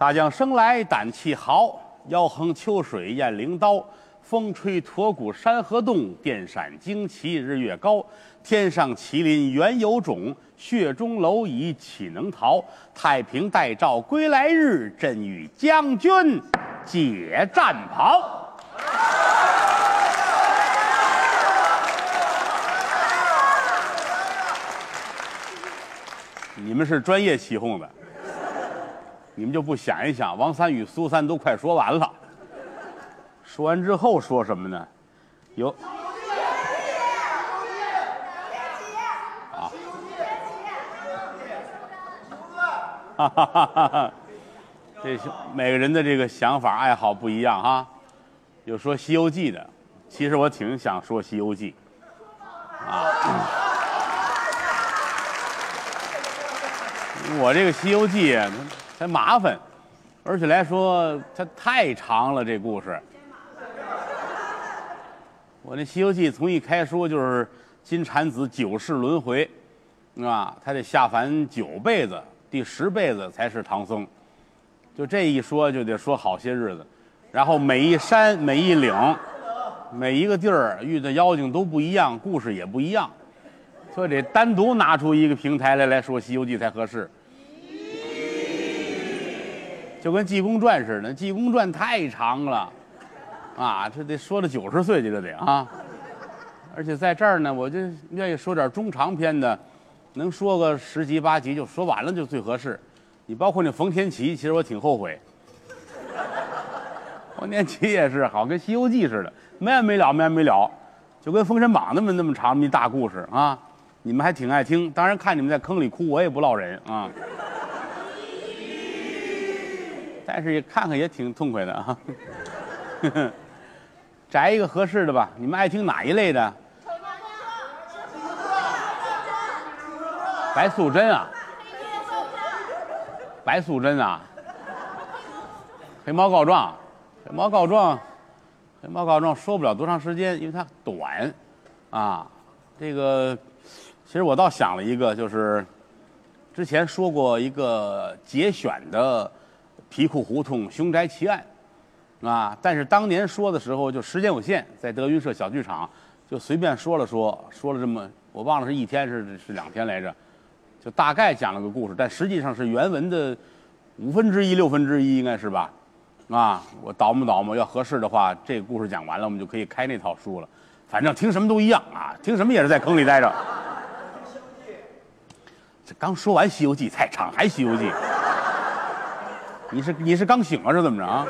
大将生来胆气豪，腰横秋水雁翎刀。风吹驼骨山河动，电闪旌旗日月高。天上麒麟原有种，血中蝼蚁岂能逃？太平待诏归来日，朕与将军解战袍。你们是专业起哄的，你们就不想一想，王三与苏三都快说完了，说完之后说什么呢？有啊，哈哈哈哈！这每个人的这个想法爱好不一样哈。有说《西游记》的，其实我挺想说《西游记》啊。我这个《西游记》它麻烦，而且来说它太长了。这故事，我那《西游记》从一开说就是金蝉子9世轮回，啊，他得下凡9辈子，第10辈子才是唐僧。就这一说就得说好些日子，然后每一山每一岭每一个地儿遇的妖精都不一样，故事也不一样，所以得单独拿出一个平台来说《西游记》才合适。就跟《济公传》似的，《济公传》太长了，啊，这得说到90岁去，这得啊。而且在这儿呢，我就愿意说点中长篇的，能说个10集8集就说完了就最合适。你包括那冯天琪，其实我挺后悔。冯天琪也是，好跟《西游记》似的，没完没了，没完没了，就跟《封神榜》那么长一大故事啊。你们还挺爱听，当然看你们在坑里哭，我也不落忍啊。但是也看看也挺痛快的啊。摘一个合适的吧，你们爱听哪一类的？白素贞啊，白素贞啊，黑猫告状，黑猫告状，黑猫告状说不了多长时间，因为它短啊。这个其实我倒想了一个，就是之前说过一个节选的皮库胡同凶宅奇案啊，但是当年说的时候就时间有限，在德云社小剧场就随便说了这么，我忘了是1天是2天来着，就大概讲了个故事，但实际上是原文的1/5、1/6应该是吧？啊，我倒磨，要合适的话，这个故事讲完了，我们就可以开那套书了。反正听什么都一样啊，听什么也是在坑里待着。这刚说完《西游记》太长，还《西游记》。你是刚醒啊，是怎么着啊？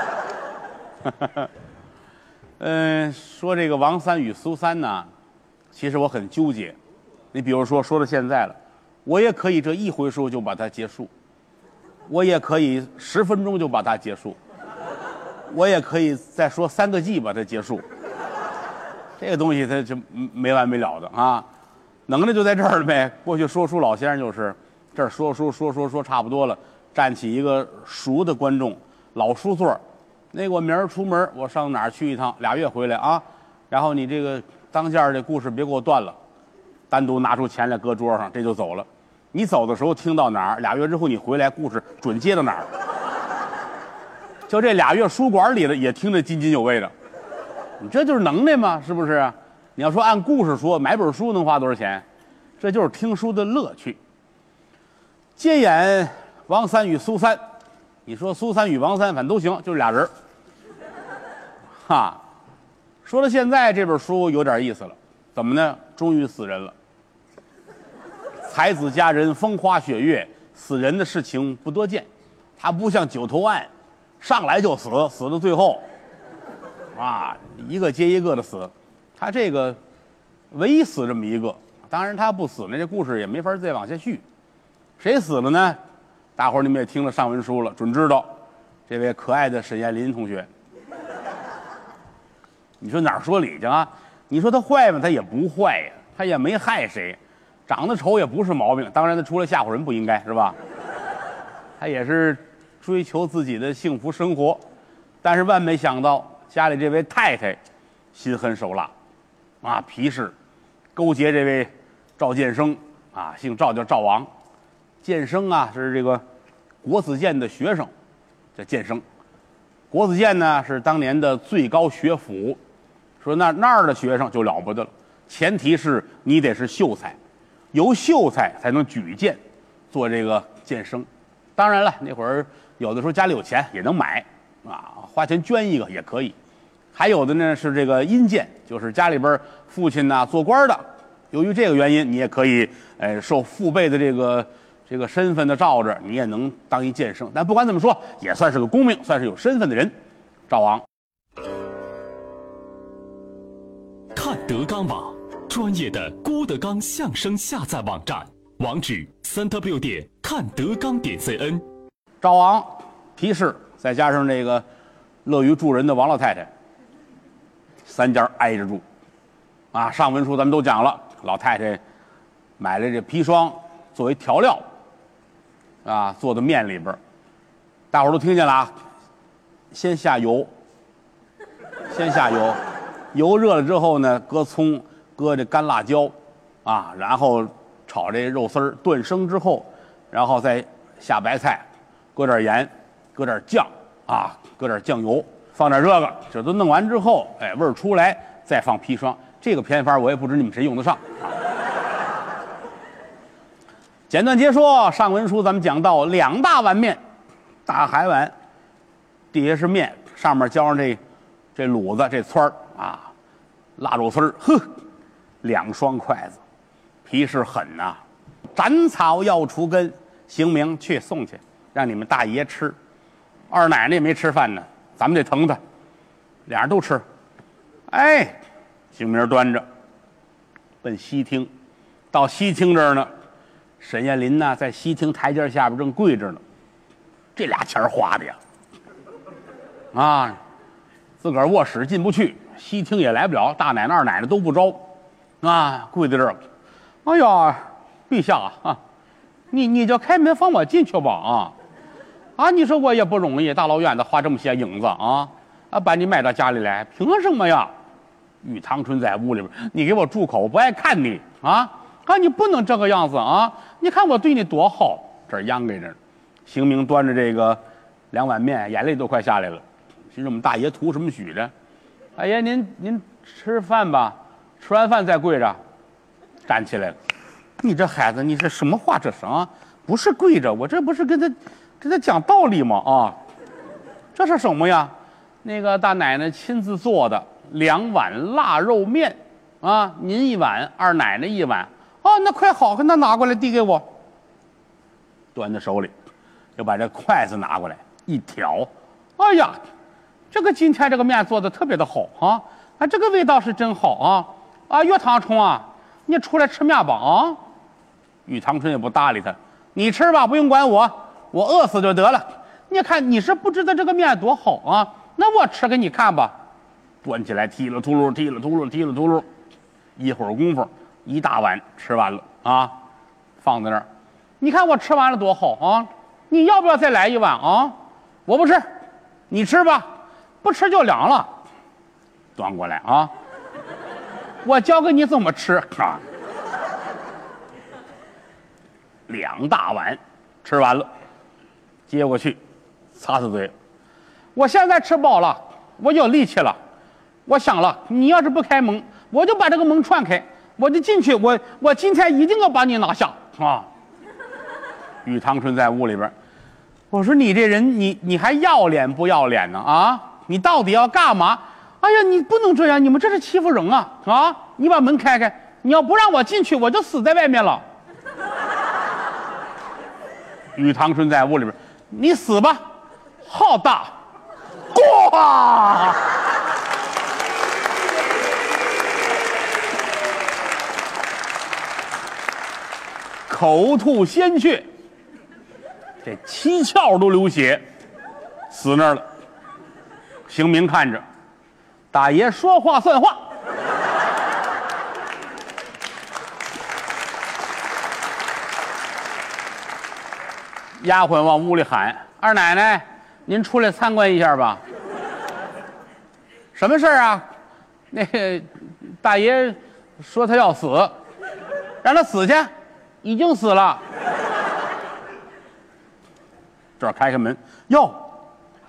说这个王三与苏三呢，其实我很纠结。你比如说到现在了，我也可以这一回说就把它结束，我也可以10分钟就把它结束，我也可以再说3个季把它结束。这个东西它就没完没了的啊，能耐就在这儿了呗。过去说书老先生就是这儿说差不多了。站起一个熟的观众，老书座，那个我明儿出门，我上哪儿去一趟，2月回来啊。然后你这个当间这故事别给我断了，单独拿出钱来搁桌上，这就走了。你走的时候听到哪儿，2月之后你回来，故事准接到哪儿。就这2月书馆里的也听得津津有味的，你这就是能耐嘛，是不是？你要说按故事说，买本书能花多少钱？这就是听书的乐趣。接演王三与苏三，你说苏三与王三反正都行，就是俩人哈。说到现在这本书有点意思了，怎么呢？终于死人了，才子佳人风花雪月，死人的事情不多见。他不像九头案，上来就死，死到最后啊，一个接一个的死。他这个唯一死这么一个，当然他不死呢，这故事也没法再往下续。谁死了呢？大伙儿你们也听了上文书了，准知道，这位可爱的沈艳林同学。你说哪儿说理去啊？你说他坏吗？他也不坏呀，他也没害谁，长得丑也不是毛病。当然他出来吓唬人不应该是吧？他也是追求自己的幸福生活，但是万没想到家里这位太太心狠手辣，啊，皮实，勾结这位赵建生啊，姓赵叫赵王，建生啊是这个国子监的学生， 这监生。国子监呢是当年的最高学府，说那儿的学生就了不得了，前提是你得是秀才，有秀才才能举荐做这个监生。当然了，那会儿有的时候家里有钱也能买啊，花钱捐一个也可以。还有的呢是这个阴监，就是家里边父亲呐做官的，由于这个原因，你也可以受父辈的这个身份的罩着，你也能当一监生。但不管怎么说，也算是个功名，算是有身份的人。赵昂， 看德纲网，专业的郭德纲相声下载网站，网址3w 看德纲.cn。 赵昂，皮氏，再加上这个乐于助人的王老太太，三家挨着住。啊，上文书咱们都讲了，老太太买了这砒霜作为调料，啊，做的面里边，大伙儿都听见了啊。先下油，先下油，油热了之后呢，搁葱，搁这干辣椒，啊，然后炒这肉丝儿，炖生之后，然后再下白菜，搁点盐，搁点酱，啊，搁点酱油，放点这个，这都弄完之后，哎，味儿出来，再放砒霜。这个偏方我也不知你们谁用得上。简短截说，上文书咱们讲到2大碗面，大海碗，底下是面，上面浇上这卤子这汆儿啊，腊肉丝儿，呵，2双筷子，皮氏狠呐，斩草要除根，行名去送去，让你们大爷吃，二奶奶也没吃饭呢，咱们得疼他，俩人都吃，哎。行名端着奔西厅，到西厅这儿呢，沈艳林呢在西厅台阶下边正跪着呢，这俩钱花的呀，啊，自个儿卧室进不去，西厅也来不了，大奶奶二奶奶都不招，啊，跪在这儿，哎呀，陛下啊，你就开门放我进去吧啊，你说我也不容易，大老远的花这么些影子啊，把你买到家里来，凭什么呀？玉堂春在屋里边，你给我住口！我不爱看你啊！你不能这个样子啊！你看我对你多好，这儿央给着。邢明端着这个2碗面，眼泪都快下来了。其实我们大爷图什么许着？大爷您吃饭吧，吃完饭再跪着。站起来了，你这孩子，你这什么话这是啊？不是跪着，我这不是跟他讲道理吗？啊，这是什么呀？那个大奶奶亲自做的。2碗腊肉面，啊，您1碗，二奶奶1碗，哦，那快好，那拿过来递给我，端在手里，就把这筷子拿过来一挑，哎呀，这个今天这个面做的特别的好啊，这个味道是真好啊，岳堂春啊，你出来吃面吧啊，玉堂春也不搭理他，你吃吧，不用管我饿死就得了，你看你是不知道这个面多好啊，那我吃给你看吧。端起来踢了秃噜，踢了秃噜，踢了秃噜，一会儿功夫1大碗吃完了啊，放在那儿。你看我吃完了多好啊！你要不要再来1碗啊？我不吃，你吃吧，不吃就凉了。端过来啊，我教给你怎么吃啊。2大碗吃完了，接过去，擦擦嘴。我现在吃饱了，我有力气了。我想了，你要是不开门，我就把这个门串开，我就进去，我今天一定要把你拿下啊！玉堂春在屋里边，我说你这人，你还要脸不要脸呢啊？你到底要干嘛？哎呀，你不能这样，你们这是欺负人啊！你把门开开，你要不让我进去，我就死在外面了。玉堂春在屋里边，你死吧，好大，咣！口吐鲜血，这7窍都流血，死那儿了。邢明看着，大爷说话算话。丫鬟往屋里喊：“二奶奶，您出来参观一下吧。”什么事儿啊？那个大爷说他要死，让他死去。已经死了。这儿开开门，哟，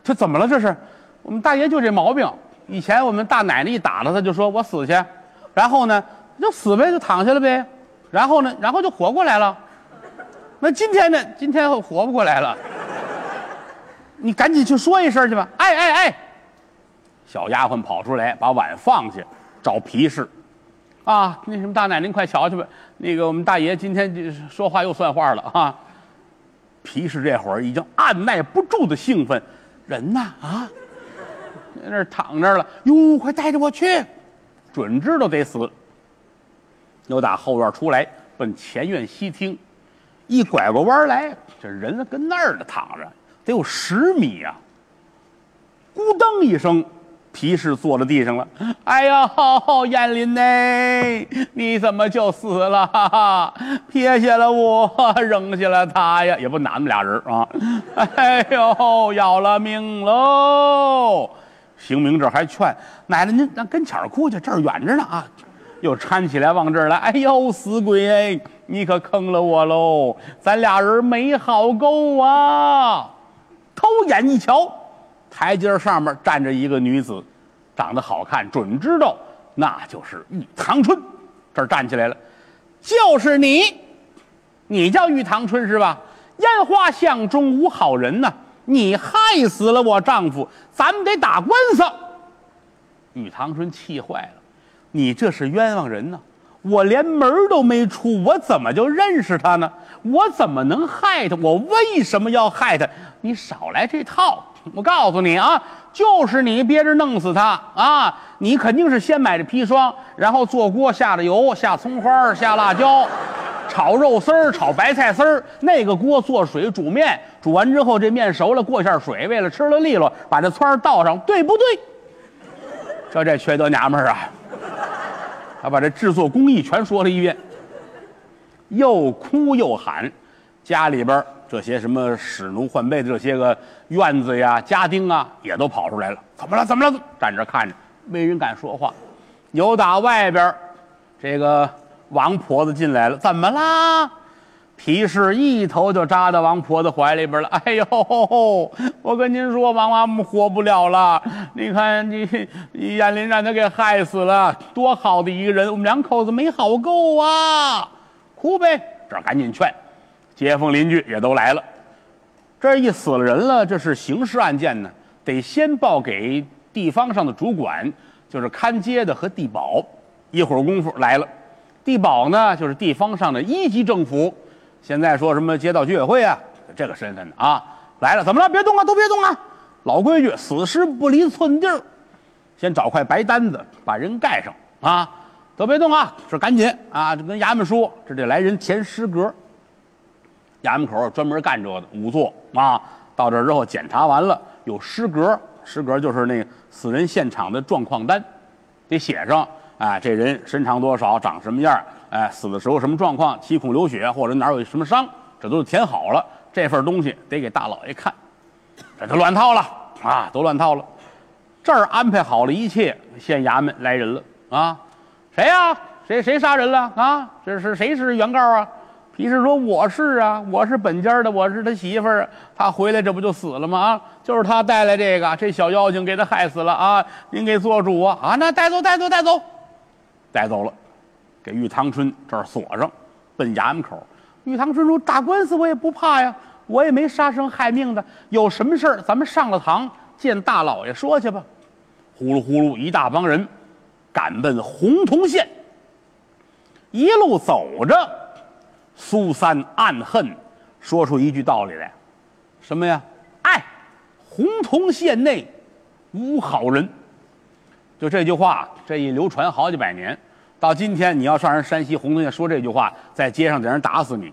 他怎么了？这是我们大爷就这毛病。以前我们大奶奶一打了他，就说我死去，然后呢就死呗，就躺下了呗。然后呢，然后就活过来了。那今天呢？今天活不过来了。你赶紧去说一声去吧。哎哎哎！小丫鬟跑出来，把碗放下，找皮氏。啊，那什么大奶奶，您快瞧瞧吧。那个我们大爷今天说话又算话了啊。皮氏这会儿已经按耐不住的兴奋，人呐啊，在那儿躺那儿了。哟，快带着我去，准知道得死。又打后院出来，奔前院西厅，一拐过弯来，这人跟那儿呢躺着，得有10米呀、咕噔一声，皮氏坐在地上了。哎呀，燕林呢？你怎么就死了？撇下了我，扔下了他呀！也不拿们俩人啊！哎呦，要了命喽！邢明这还劝奶奶您那跟前儿哭去，这儿远着呢啊！又搀起来往这儿来。哎呦，死鬼哎，你可坑了我喽！咱俩人没好够啊！偷眼一瞧，台阶上面站着一个女子，长得好看，准知道那就是玉堂春。这儿站起来了，就是你，你叫玉堂春是吧？烟花巷中无好人呐，你害死了我丈夫，咱们得打官司。玉堂春气坏了，你这是冤枉人呢！我连门都没出，我怎么就认识他呢？我怎么能害他？我为什么要害他？你少来这套！我告诉你啊，就是你别人弄死他啊！你肯定是先买的砒霜，然后做锅下了油，下葱花，下辣椒，炒肉丝儿，炒白菜丝儿。那个锅做水煮面，煮完之后这面熟了，过下水，为了吃了利落，把这葱倒上，对不对？这缺德娘们儿啊！他把这制作工艺全说了一遍，又哭又喊，家里边这些什么使奴换被的这些个院子呀、家丁啊，也都跑出来了。怎么了？怎么了？站着看着，没人敢说话。有打外边这个王婆子进来了，怎么啦？皮氏一头就扎到王婆子怀里边了。哎呦，我跟您说，王妈妈活不了了。你看你燕林让他给害死了，多好的一个人，我们两口子没好够啊！哭呗，这儿赶紧劝。街坊邻居也都来了。这一死了人了，这是刑事案件呢，得先报给地方上的主管，就是看街的和地保。一会儿功夫来了，地保呢就是地方上的1级政府。现在说什么街道居委会啊，这个身份的啊，来了，怎么了？别动啊，都别动啊！老规矩，死尸不离寸地儿。先找块白单子，把人盖上啊，都别动啊！这赶紧啊，就跟衙门说，这得来人填尸格。衙门口专门干这个的仵作啊，到这之后检查完了，有尸格，尸格就是那个死人现场的状况单，得写上啊，这人身长多少，长什么样。哎，死的时候什么状况，七孔流血或者哪有什么伤，这都是填好了。这份东西得给大老爷看，这就乱套了啊，都乱套了。这儿安排好了一切，县衙门来人了啊，谁呀？谁杀人了啊？这是谁是原告啊？皮氏说我是啊，我是本家的，我是他媳妇儿，他回来这不就死了吗？啊，就是他带来这小妖精给他害死了啊！您给做主啊！啊，那带走，带走了。给玉堂春这儿锁上，奔衙门口。玉堂春说：“打官司我也不怕呀，我也没杀生害命的，有什么事儿咱们上了堂见大老爷说去吧。”呼噜呼噜，一大帮人赶奔洪洞县。一路走着，苏三暗恨，说出一句道理来：“什么呀？哎，洪洞县内无好人。”就这句话，这一流传好几百年。到今天，你要上人山西洪洞县说这句话，在街上得人打死你。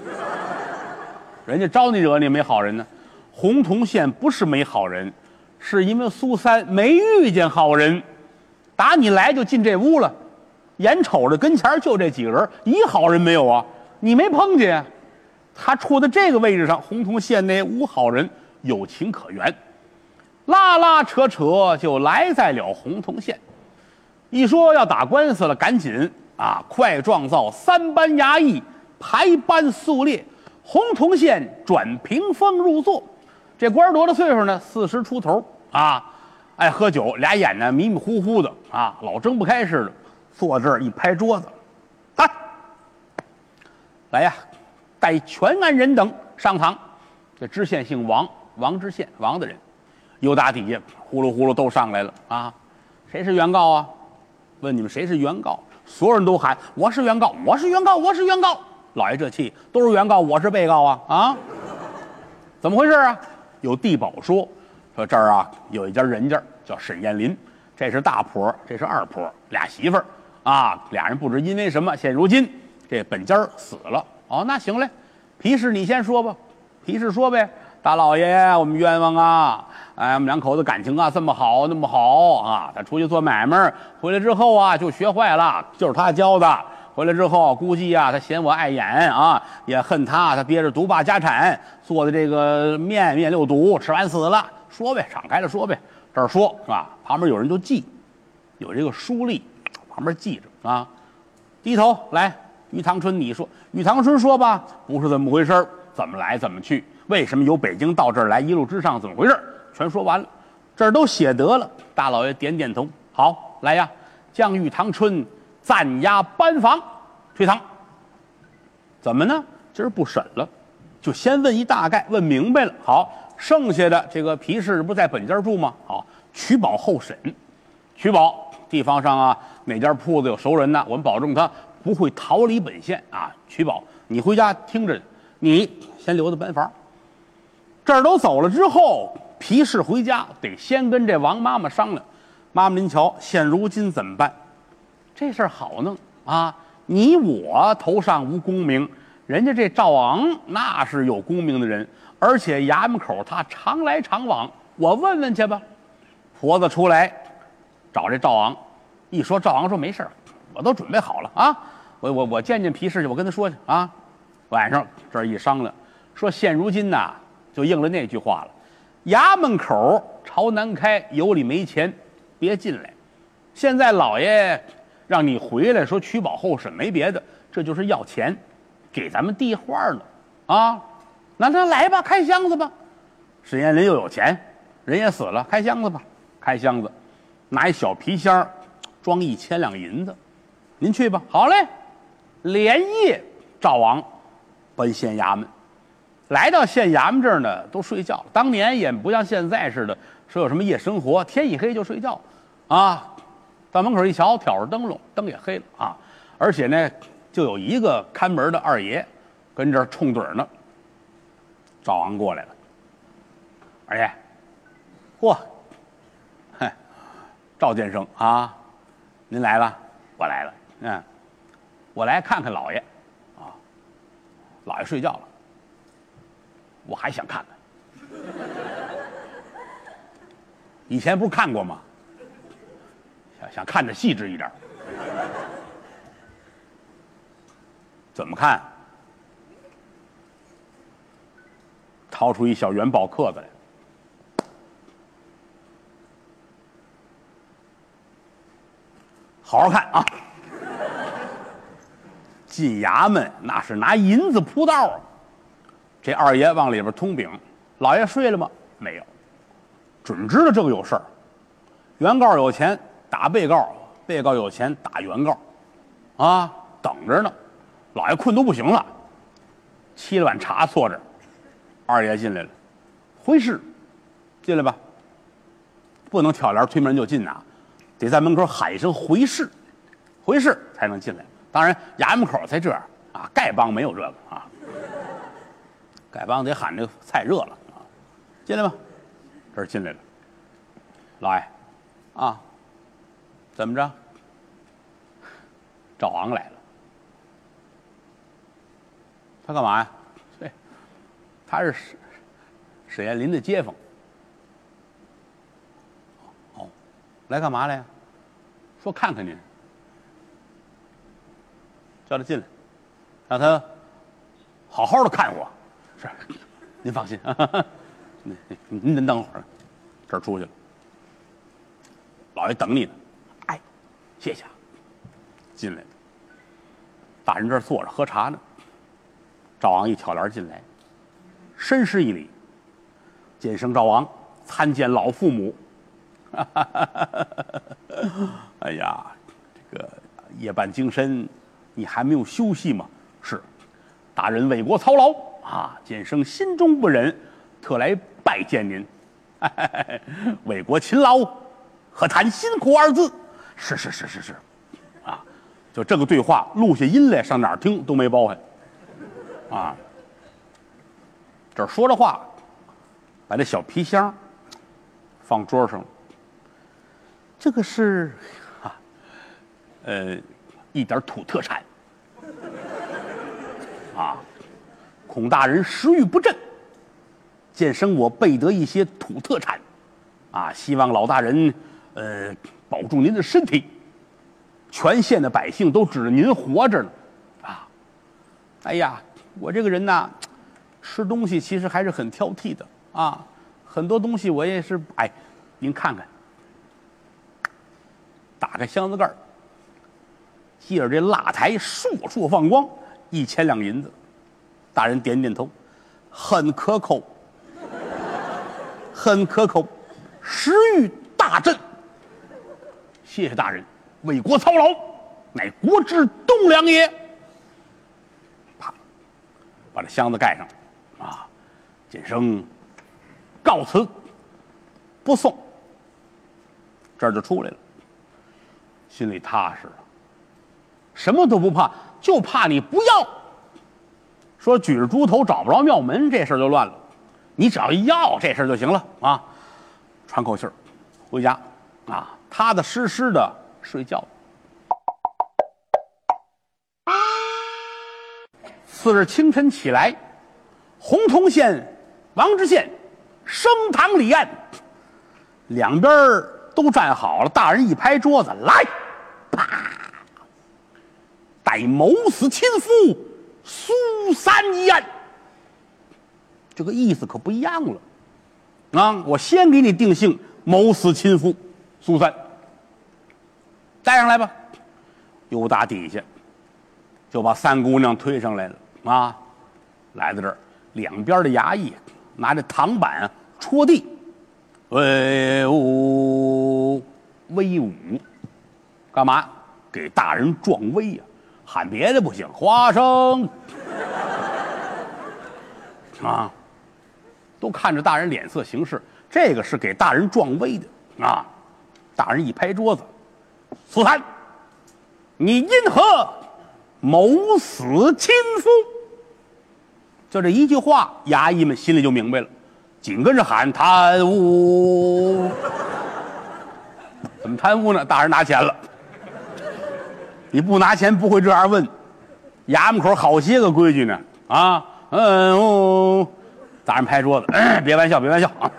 人家招你惹你没好人呢。洪洞县不是没好人，是因为苏三没遇见好人。打你来就进这屋了，眼瞅着跟前就这几个人，一好人没有啊，你没碰见。他处在这个位置上，洪洞县内无好人，有情可原。拉拉扯扯就来在了洪洞县。一说要打官司了，赶紧啊，快状造3班衙役，排班肃列。洪洞县转屏风入座， 这官多大岁数呢？40出头啊，爱喝酒，俩眼呢迷迷糊糊的啊，老睁不开似的，坐这儿一拍桌子，来呀，带全安人等上堂。这知县姓王，王知县，王的人，又打底下呼噜呼噜都上来了啊！谁是原告啊？问你们谁是原告？所有人都喊我是原告，我是原告，我是原告。老爷这气，都是原告，我是被告啊！啊，怎么回事啊？有地保说这儿啊有一家人家叫沈艳林，这是大婆，这是二婆，俩媳妇儿啊，俩人不知因为什么，现如今这本家死了。哦，那行嘞，皮氏你先说吧。皮氏说呗，大老爷，我们冤枉啊！哎，我们两口子感情啊这么好那么好啊，他出去做买卖回来之后啊就学坏了，就是他教的。回来之后估计啊他嫌我碍眼啊，也恨他憋着独霸家产做的这个面六毒，吃完死了。说呗，敞开了说呗，这儿说是吧？旁边有人就记，有这个书吏旁边记着啊。低头来，于唐春你说，于唐春说吧，不是这么回事，怎么来怎么去，为什么由北京到这儿来，一路之上怎么回事，全说完了，这儿都写得了。大老爷点点头，好，来呀，将于唐春暂押班房推堂。怎么呢？今儿不审了，就先问一大概，问明白了。好，剩下的这个皮氏不在本家住吗？好，取保候审。取保地方上啊，哪家铺子有熟人呢？我们保证他不会逃离本县啊。取保，你回家听着，你先留在班房。这儿都走了之后，皮氏回家得先跟这王妈妈商量。妈妈您瞧，现如今怎么办？这事儿好弄啊！你我头上无功名，人家这赵昂那是有功名的人，而且衙门口他常来常往，我问问去吧。婆子出来找这赵昂，一说赵昂说没事儿，我都准备好了啊，我见见皮氏去，我跟他说去啊。晚上这一商量，说现如今呐，就应了那句话了，衙门口朝南开，有理没钱别进来。现在老爷让你回来说取保候审，没别的，这就是要钱，给咱们递话呢啊！那来吧，开箱子吧。沈艳林又有钱，人也死了，开箱子吧。开箱子，拿一小皮箱，装1000两银子。您去吧。好嘞。连夜赵昂奔县衙门，来到县衙门这儿呢，都睡觉了。当年也不像现在似的，说有什么夜生活，天一黑就睡觉啊。到门口一瞧，挑着灯笼，灯也黑了啊。而且呢，就有一个看门的二爷跟这儿冲盹呢。赵昂过来了，二爷，嚯，嗨，赵先生啊，您来了，我来了，我来看看老爷，啊，老爷睡觉了，我还想看看。以前不是看过吗？想看着细致一点。怎么看？掏出一小元宝刻子来，好好看啊！进衙门那是拿银子铺道啊。这二爷往里边通禀，老爷睡了吗？没有，准知道这个有事儿。原告有钱打被告，被告有钱打原告，啊，等着呢。老爷困都不行了，沏了碗茶坐着。二爷进来了，回事，进来吧。不能挑帘推门就进呐，得在门口喊一声回事，回事才能进来。当然衙门口才这样啊，丐帮没有这个啊，丐帮得喊这个菜热了啊，进来吧。这儿进来了，老爷啊，怎么着？赵昂来了，他干嘛呀？对，他是沈艳林的街坊。哦，来干嘛来呀？说看看您，叫他进来，让他好好的看我。是，您放心，您等会儿，这儿出去了。老爷等你呢。哎，谢谢啊。进来了，大人这儿坐着喝茶呢。赵昂一挑帘进来，深施一礼。 见生赵王，参见老父母。哎呀，这个夜半精深，你还没有休息吗？是，大人为国操劳啊，见生心中不忍，特来拜见您。为国勤劳，何谈辛苦二字？是，啊，就这个对话录下音来，上哪儿听都没包涵。啊，这儿说着话，把这小皮箱放桌上。这个是一点土特产啊，孔大人食欲不振，见生我备得一些土特产啊，希望老大人保住您的身体。全县的百姓都指着您活着呢啊！哎呀，我这个人呐，吃东西其实还是很挑剔的啊，很多东西我也是您看看。打开箱子盖儿，借着这蜡台烁烁放光，1000两银子。大人点点头，很可口，很可口，食欲大振。谢谢大人，为国操劳，乃国之栋梁也。啪，把这箱子盖上，啊，简生告辞，不送。这儿就出来了。心里踏实了，什么都不怕，就怕你不要。说举着猪头找不着庙门，这事儿就乱了。你只要一要，这事儿就行了啊！喘口气儿，回家啊，踏踏实实的睡觉。次日清晨起来，洪洞县、王知县升堂礼案，两边都站好了。大人一拍桌子，来！啪！待谋死亲夫苏三一案，这个意思可不一样了啊！我先给你定性谋死亲夫苏三，带上来吧。又打底下就把三姑娘推上来了啊！来到这儿，两边的衙役拿着唐板戳地，威武，干嘛？给大人壮威呀！喊别的不行，花生啊，都看着大人脸色行事，这个是给大人壮威的啊！大人一拍桌子，苏三，你因何谋死亲夫？就这一句话，衙役们心里就明白了，紧跟着喊贪污。怎么贪污呢？大人拿钱了。你不拿钱不会这样问，衙门口好些个规矩呢啊！大人拍桌子，别玩笑啊！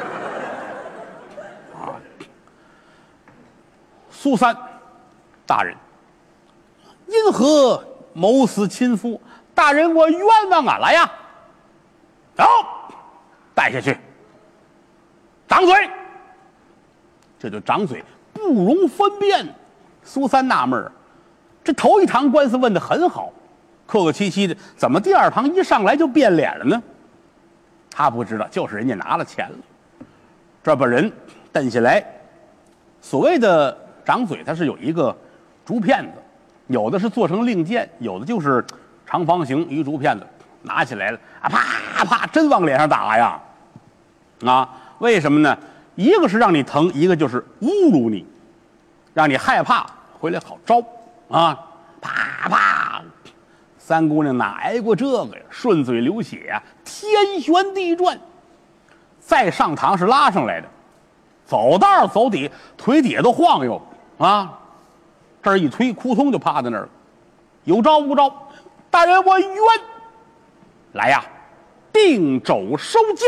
苏三，大人，因何谋死亲夫？大人，我冤枉啊！来呀，走，带下去，掌嘴。这就掌嘴，不容分辨。苏三纳闷儿，这头一堂官司问得很好，客客气气的，怎么第二堂一上来就变脸了呢？他不知道，就是人家拿了钱了。这把人蹬下来，所谓的掌嘴，它是有一个竹片子，有的是做成令箭，有的就是长方形一竹片子，拿起来了啊，啪啪，真往脸上打呀！啊，为什么呢？一个是让你疼，一个就是侮辱你，让你害怕，回来好招啊！啪啪，三姑娘哪挨过这个呀？顺嘴流血呀，天旋地转。再上堂是拉上来的，走道走底，腿底下都晃悠啊！这儿一推，扑通就趴在那儿了。有招无招？大人，我冤！来呀，定肘收监。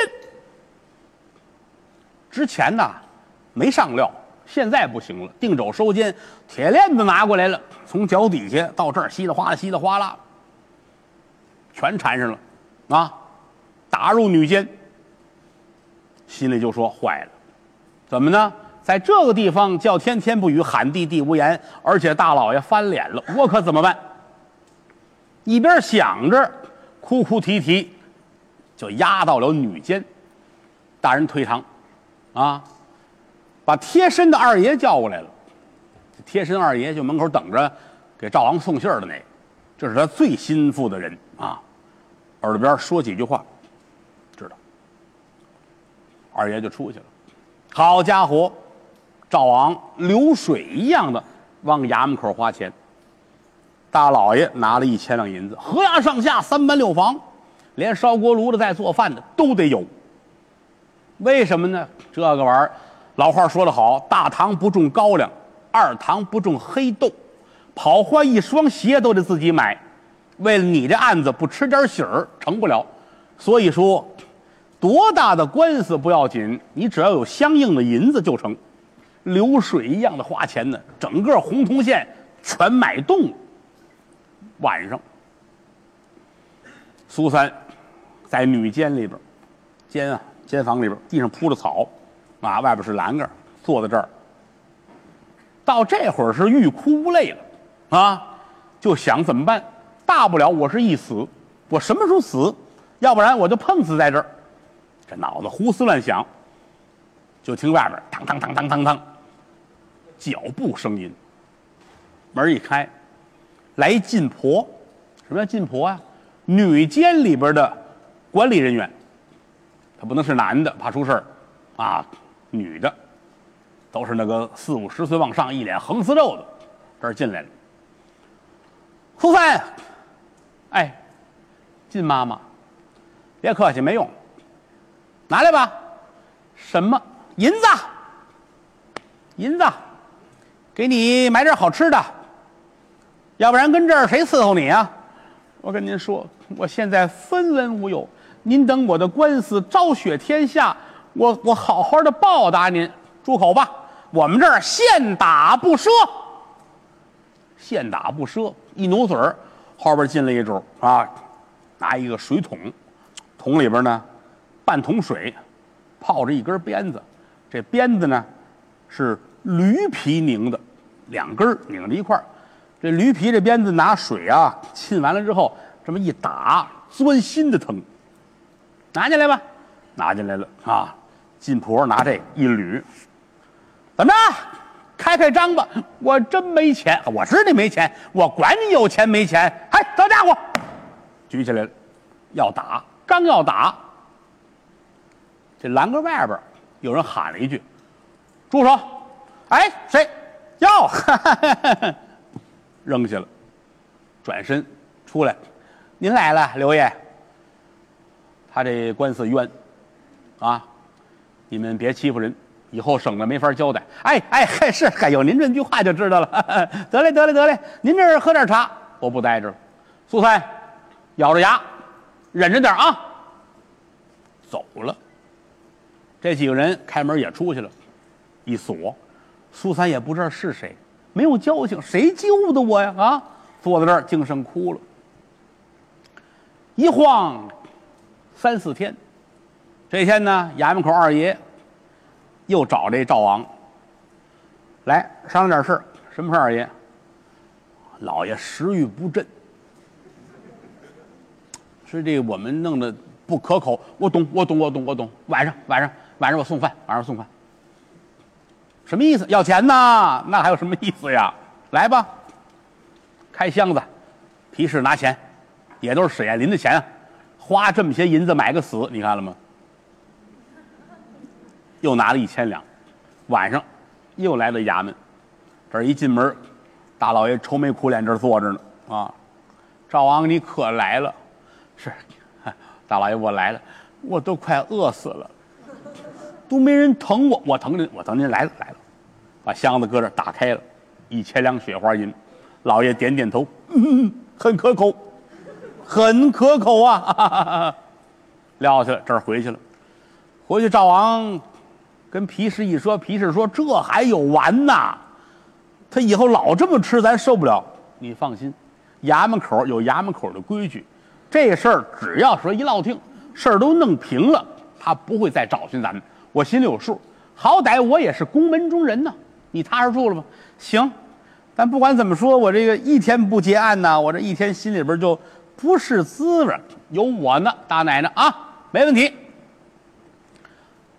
之前呢没上料，现在不行了，定肘收监，铁链子拿过来了，从脚底下到这儿稀里哗啦稀里哗啦，全缠上了啊！打入女监，心里就说坏了，怎么呢？在这个地方叫天天不语，喊地地无言，而且大老爷翻脸了，我可怎么办？一边想着，哭哭啼啼，就押到了女监。 大人退堂，啊，把贴身的二爷叫过来了。贴身二爷就门口等着给赵王送信儿的那个，这是他最心腹的人啊。耳朵边说几句话，知道。二爷就出去了。好家伙，赵王流水一样的往衙门口花钱。大老爷拿了1000两银子，河衙上下3班6房，连烧锅炉的在做饭的都得有。为什么呢？这个玩意儿，老话说得好，大堂不种高粱，二堂不种黑豆，跑坏一双鞋都得自己买。为了你这案子不吃点喜儿成不了。所以说，多大的官司不要紧，你只要有相应的银子就成。流水一样的花钱呢，整个洪洞县全买动了。晚上，苏三在女监里边，监房里边，地上铺着草，啊，外边是栏杆，坐在这儿。到这会儿是欲哭无泪了，啊，就想怎么办？大不了我是一死，我什么时候死？要不然我就碰死在这儿。这脑子胡思乱想，就听外边当当当当当当，脚步声音。门一开，来进婆。什么叫进婆啊？女监里边的管理人员，他不能是男的，怕出事儿啊。女的都是那个40、50岁往上，一脸横丝肉的，这儿进来了。苏三，哎，靳妈妈，别客气，没用，拿来吧。什么银子？银子，给你买点好吃的，要不然跟这儿谁伺候你啊？我跟您说，我现在分文无有，您等我的官司昭雪天下，我好好的报答您。住口吧，我们这儿现打不赊，现打不赊。一努嘴儿，后边进来一主啊，拿一个水桶，桶里边呢半桶水，泡着一根鞭子，这鞭子呢是驴皮拧的，2根拧着一块儿。这驴皮这鞭子拿水啊浸完了之后，这么一打，钻心的疼。拿进来吧，拿进来了啊。进婆拿这一捋，怎么着？开开张吧。我真没钱，我知道你没钱，我管你有钱没钱。嗨，找家伙，举起来了，要打。刚要打，这栏杆外边有人喊了一句：“住手！”哎，谁？要！扔下了，转身出来，您来了，刘爷。他这官司冤，啊，你们别欺负人，以后省得没法交代。哎，是，有您这句话就知道了。得嘞，您这儿喝点茶，我不待着了。苏三，咬着牙，忍着点啊。走了。这几个人开门也出去了，一锁，苏三也不知道是谁。没有交情，谁救的我呀？啊，坐在这儿净声哭了。一晃3、4天，这天呢，衙门口二爷又找这赵王来商量点事儿。什么事儿？二爷，老爷食欲不振，是这个我们弄得不可口。我懂。晚上我送饭，什么意思？要钱呐？那还有什么意思呀？来吧，开箱子，皮氏拿钱，也都是史艳林的钱啊，花这么些银子买个死，你看了吗？又拿了1000两，晚上又来到衙门，这儿一进门，大老爷愁眉苦脸这儿坐着呢啊。赵王你可来了？是，大老爷我来了，我都快饿死了。都没人疼我，我疼您来了，把箱子搁这打开了，1000两雪花银，老爷点点头，很可口啊，哈哈哈，撂下了，这儿回去了，回去赵王跟皮氏一说，皮氏说这还有完呐，他以后老这么吃咱受不了。你放心，衙门口有衙门口的规矩，这事儿只要说一落听，事儿都弄平了，他不会再找寻咱们。我心里有数，好歹我也是宫门中人呢，你踏实住了吧？行，但不管怎么说，我这个一天不结案呢，我这一天心里边就不是滋味。有我呢，大奶奶啊，没问题。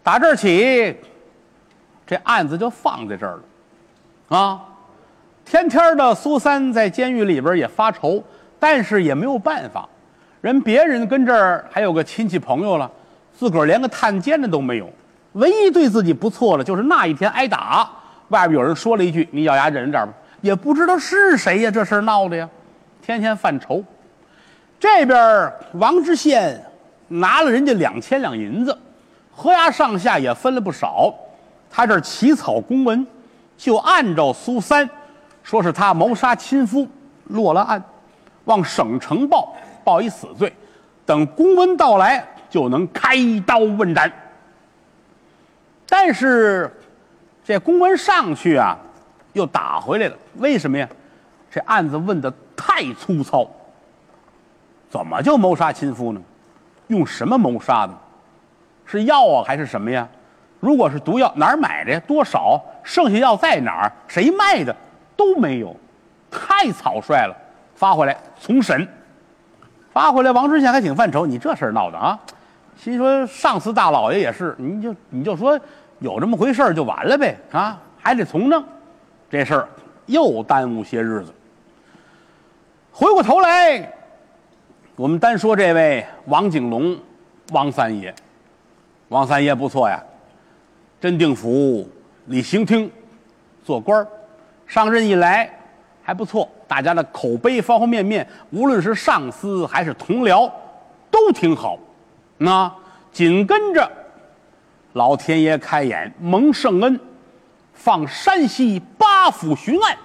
打这儿起，这案子就放在这儿了，啊，天天的苏三在监狱里边也发愁，但是也没有办法，别人跟这儿还有个亲戚朋友了，自个儿连个探监的都没有，唯一对自己不错了，就是那一天挨打，外边有人说了一句：“你咬牙忍着点吧。”也不知道是谁呀，这事儿闹的呀，天天犯愁。这边王知县拿了人家2000两银子，河衙上下也分了不少。他这儿起草公文，就按照苏三说是他谋杀亲夫，落了案，往省城报一死罪，等公文到来就能开刀问斩。但是这公文上去啊，又打回来了。为什么呀？这案子问的太粗糙。怎么就谋杀亲夫呢？用什么谋杀的？是药啊还是什么呀？如果是毒药，哪儿买的呀？多少？剩下药在哪儿？谁卖的？都没有，太草率了。发回来重审，发回来王知县还挺犯愁，你这事儿闹的啊！心说上司大老爷也是，你就说有这么回事就完了呗啊，还得从政，这事儿又耽误些日子。回过头来，我们单说这位王景龙，王三爷，王三爷不错呀，真定府理刑厅做官儿，上任以来还不错，大家的口碑方方面面，无论是上司还是同僚，都挺好。那紧跟着老天爷开眼，蒙圣恩，放山西8府巡案，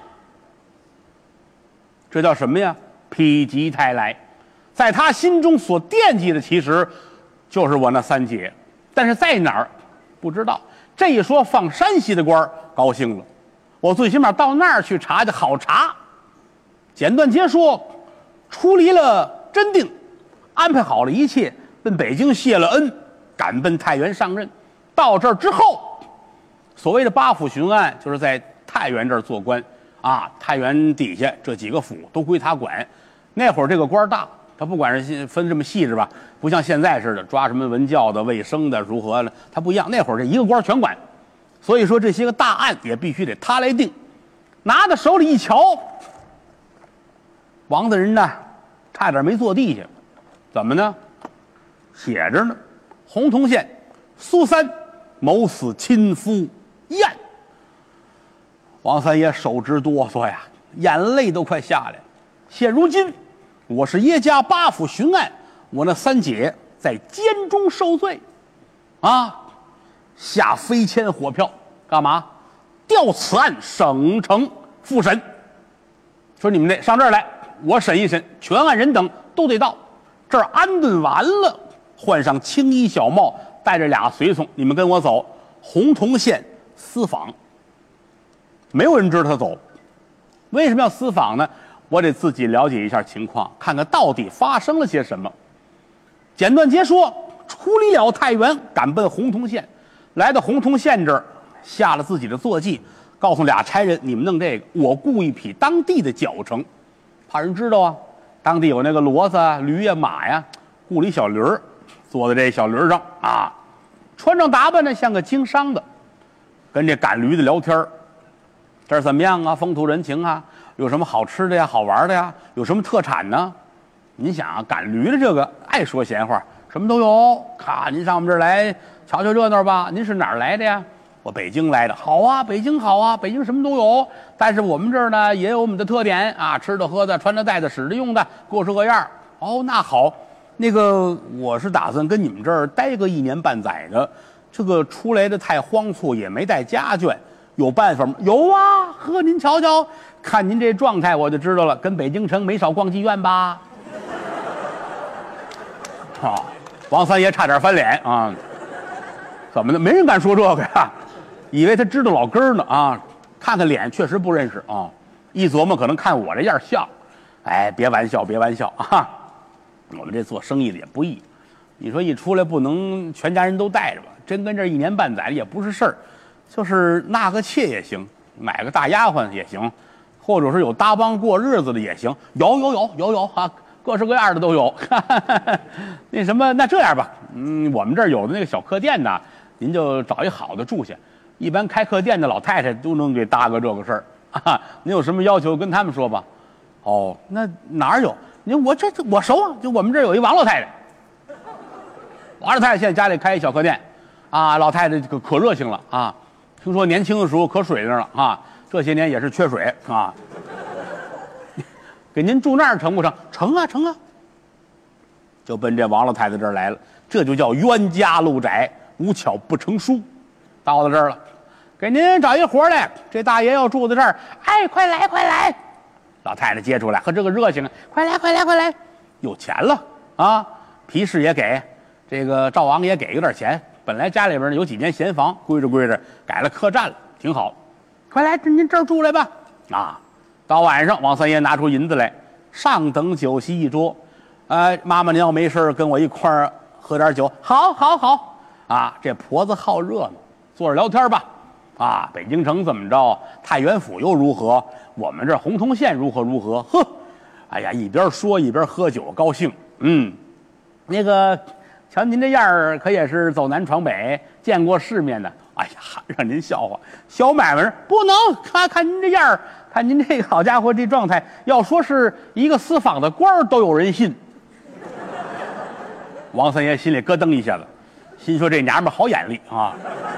这叫什么呀？否极泰来。在他心中所惦记的，其实就是我那三姐，但是在哪儿不知道。这一说放山西的官儿，高兴了，我最起码到那儿去查去，好查。简短截说，出离了真定，安排好了一切，奔北京谢了恩，赶奔太原上任。到这儿之后，所谓的8府巡案，就是在太原这儿做官啊。太原底下这几个府都归他管。那会儿这个官大，他不管是分这么细致吧，不像现在似的抓什么文教的、卫生的如何了，他不一样。那会儿这一个官全管，所以说这些个大案也必须得他来定。拿到手里一瞧，王大人呢，差点没坐地下。怎么呢？写着呢，洪洞县苏三谋死亲夫一案。王三爷手直哆嗦呀，眼泪都快下来了。现如今我是耶加8府巡案，我那三姐在监中受罪啊，下飞签火票干嘛？调此案省城复审，说你们得上这儿来，我审一审，全案人等都得到这儿安顿完了，换上青衣小帽，带着俩随从，你们跟我走洪洞县私访。没有人知道他走，为什么要私访呢？我得自己了解一下情况，看看到底发生了些什么。简短截说，出离了太原，赶奔洪洞县，来到洪洞县这儿，下了自己的坐骑，告诉俩差人，你们弄这个，我雇一匹当地的脚程，怕人知道啊。当地有那个骡子啊、驴呀、马呀，雇了一小驴儿，坐在这小驴上啊，穿上打扮呢像个经商的，跟这赶驴的聊天儿，这儿怎么样啊？风土人情啊？有什么好吃的呀、好玩的呀？有什么特产呢？您想啊，赶驴的这个爱说闲话，什么都有。看您上我们这儿来瞧瞧热闹吧。您是哪儿来的呀？我北京来的。好啊，北京好啊，北京什么都有。但是我们这儿呢也有我们的特点啊，吃的、喝的、穿的、戴的、使的、用的，各式各样。哦，那好，那个我是打算跟你们这儿待个1年半载的。这个出来的太荒促，也没带家眷。有办法吗？有啊，呵，您瞧瞧，看您这状态我就知道了，跟北京城没少逛妓院吧？啊，王三爷差点翻脸啊！怎么的？没人敢说这个呀，以为他知道老根儿呢啊！看看脸，确实不认识啊！一琢磨，可能看我这样像。哎，别玩笑，别玩笑啊！我们这做生意的也不易，你说一出来不能全家人都带着吧？真跟这1年半载也不是事儿。就是纳个妾也行，买个大丫鬟也行，或者是有搭帮过日子的也行，有啊，各式各样的都有。那什么，那这样吧，我们这儿有的那个小客店呢， 您就找一好的住下。一般开客店的老太太都能给搭个这个事儿啊。您有什么要求跟他们说吧。哦，那哪儿有？我熟啊，就我们这儿有一王老太太。王老太太现在家里开一小客店，啊，老太太可热情了啊。听说年轻的时候可水灵了啊，这些年也是缺水啊。给您住那儿成不成？成啊，成啊。就奔这王老太太这儿来了，这就叫冤家路窄，无巧不成书。到了这儿了，给您找一活来，这大爷要住在这儿，哎，快来快来！老太太接出来，和这个热情啊，快来快来快来！有钱了啊，皮氏也给，这个赵王也给有点钱。本来家里边有几间闲房，归着归着改了客栈了，挺好。快来，您这儿住来吧！啊，到晚上，王三爷拿出银子来，上等酒席一桌。妈妈您要没事跟我一块儿喝点酒，好，好，好。啊，这婆子好热闹，坐着聊天吧。啊，北京城怎么着？太原府又如何？我们这洪洞县如何如何？呵，哎呀，一边说一边喝酒，高兴。那个，瞧您这样儿，可也是走南闯北，见过世面的。哎呀，让您笑话，小买卖不能看您这样儿，看您这个好家伙这状态，要说是一个私访的官儿都有人信。王三爷心里咯噔一下子，心说这娘们好眼力啊。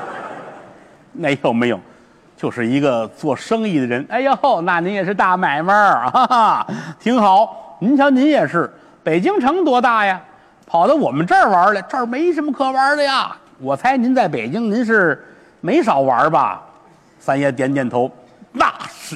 没有，就是一个做生意的人。哎呦，那您也是大买卖儿啊，挺好。您瞧，您也是，北京城多大呀？跑到我们这儿玩来，这儿没什么可玩的呀。我猜您在北京，您是没少玩吧？三爷点点头，那是。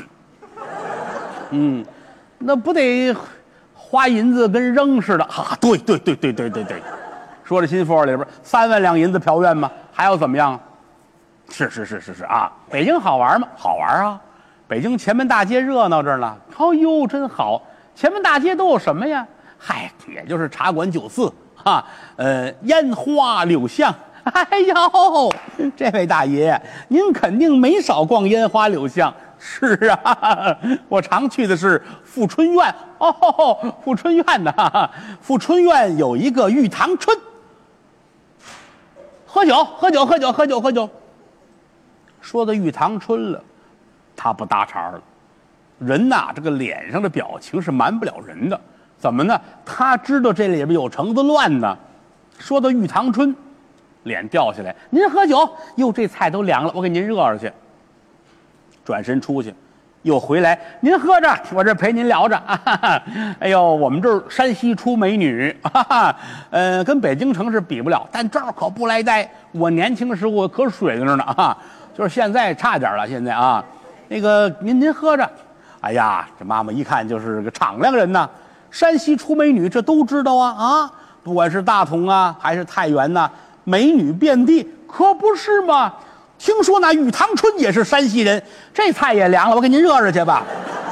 那不得花银子跟扔似的啊？对，说这心腹里边3万两银子嫖院吗？还要怎么样？是啊，北京好玩吗？好玩啊！北京前门大街热闹着呢。哦呦，真好！前门大街都有什么呀？嗨，也就是茶馆酒肆啊，烟花柳巷。哎呦，这位大爷，您肯定没少逛烟花柳巷。是啊，我常去的是富春院。哦，富春院呐，富春院有一个玉堂春。喝酒。说到玉堂春了，他不搭茬了。人呐，这个脸上的表情是瞒不了人的。怎么呢？他知道这里边有成子乱呢。说到玉堂春，脸掉下来。您喝酒？哟，这菜都凉了，我给您热热去。转身出去，又回来。您喝着，我这陪您聊着。哎呦，我们这儿山西出美女，跟北京城是比不了，但这儿可不赖呆。我年轻时候可水灵着呢啊。就是现在差点了，现在啊，那个您喝着。哎呀，这妈妈一看就是个敞亮人呐。山西出美女，这都知道啊，不管是大同啊还是太原呐，美女遍地，可不是吗？听说那玉堂春也是山西人，这菜也凉了，我给您热热去吧。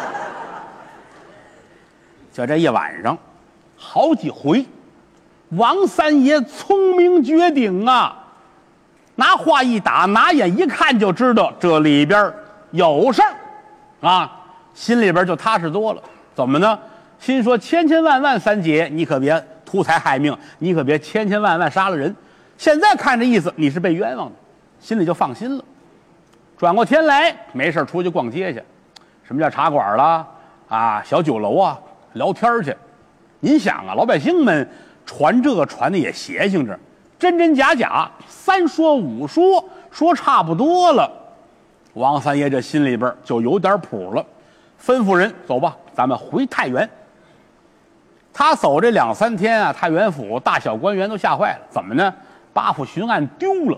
就这一晚上，好几回，王三爷聪明绝顶啊。拿话一打，拿眼一看就知道这里边有事儿啊，心里边就踏实多了。怎么呢？心说千万三姐，你可别图财害命，你可别千万杀了人。现在看这意思，你是被冤枉的，心里就放心了。转过天来，没事出去逛街去。什么叫茶馆啦？啊，小酒楼啊，聊天去。您想啊，老百姓们传这个传的也邪性着。真假，3说5说，说差不多了。王三爷这心里边就有点谱了，吩咐人走吧，咱们回太原。他走这2、3天啊，太原府大小官员都吓坏了。怎么呢？8府巡按丢了。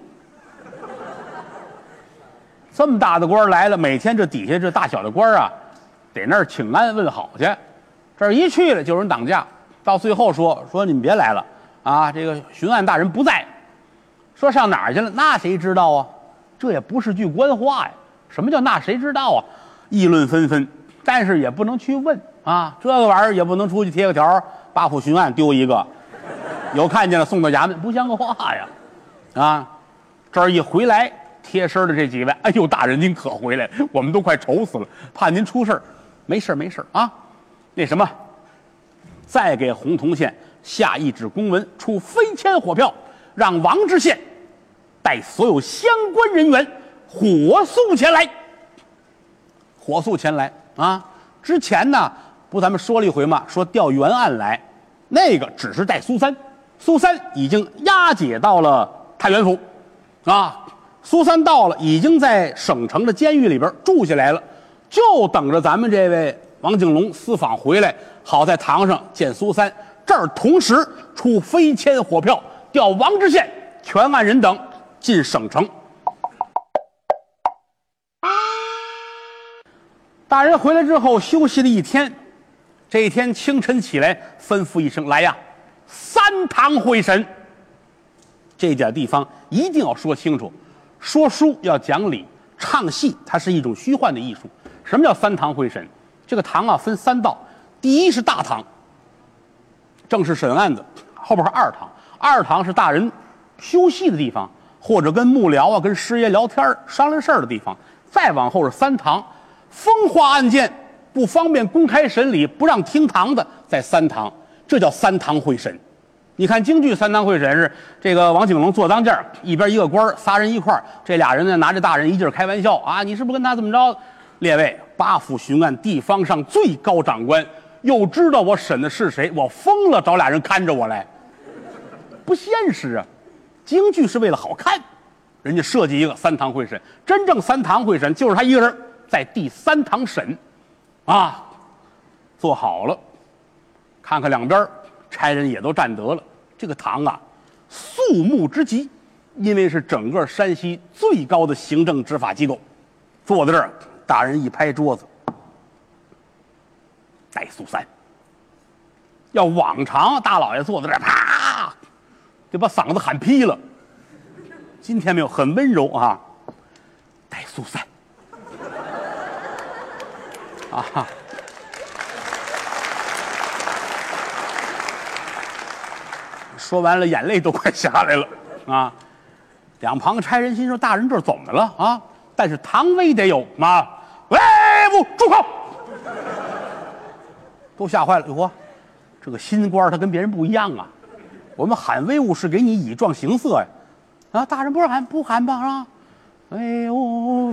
这么大的官来了，每天这底下这大小的官啊，得那儿请安问好去。这儿一去了就有人挡驾，到最后说你们别来了。啊，这个巡按大人不在，说上哪儿去了？那谁知道啊？这也不是句官话呀。什么叫那谁知道啊？议论纷纷，但是也不能去问啊。这个玩意儿也不能出去贴个条，8府巡按丢一个，有看见了送到衙门，不像个话呀。啊，这儿一回来，贴身的这几位，哎呦，大人您可回来，我们都快愁死了，怕您出事儿。没事啊。那什么，再给洪洞县下一纸公文，出飞迁火票，让王知县带所有相关人员火速前来。火速前来啊！之前呢，不咱们说了一回吗？说调原案来，那个只是带苏三，苏三已经押解到了太原府，啊，苏三到了，已经在省城的监狱里边住下来了，就等着咱们这位王景龙私访回来，好在堂上见苏三。这儿同时出飞迁火票，调王知县、全案人等进省城。大人回来之后休息了一天，这一天清晨起来，吩咐一声：“来呀，三堂会审。”这点地方一定要说清楚。说书要讲理，唱戏它是一种虚幻的艺术。什么叫三堂会审？这个堂啊分三道，第一是大堂，正式审案子，后边是二堂。二堂是大人休息的地方，或者跟幕僚啊、跟师爷聊天商量事儿的地方。再往后是三堂。风化案件不方便公开审理，不让听堂的，在三堂，这叫三堂会审。你看京剧三堂会审是这个王景龙坐当间，一边一个官，仨人一块儿，这俩人呢拿着大人一劲儿开玩笑啊，你是不是跟他怎么着？列位，八府巡案地方上最高长官，又知道我审的是谁，我疯了，找俩人看着我来，不现实啊！京剧是为了好看，人家设计一个三堂会审，真正三堂会审就是他一个人。在第三堂审，啊，坐好了，看看两边，差人也都站得了。这个堂啊，肃穆之极，因为是整个山西最高的行政执法机构。坐在这儿，大人一拍桌子，带苏三。要往常大老爷坐在这儿，啪，就把嗓子喊劈了。今天没有，很温柔啊，带苏三。啊！说完了，眼泪都快下来了啊！两旁差人心说：“大人这怎么了啊？”但是堂威得有啊！喂，不，住口！都吓坏了。哟，这个新官他跟别人不一样啊！我们喊威武是给你以壮形色呀！啊，大人不喊不喊吧啊！哎呦！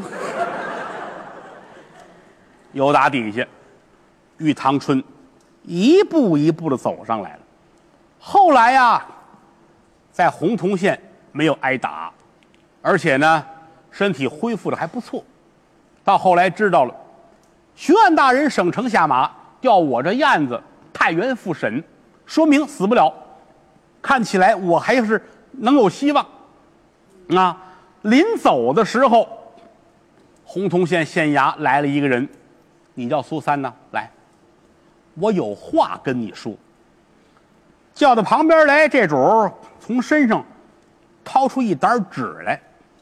又打底下，玉堂春一步一步的走上来了。后来呀，在洪洞县没有挨打，而且呢，身体恢复的还不错。到后来知道了，巡案大人省城下马，调我这一案子太原复审，说明死不了。看起来我还是能有希望。啊，临走的时候，洪洞县县衙来了一个人。你叫苏三呢？来，我有话跟你说。叫到旁边来，这主从身上掏出一沓纸来。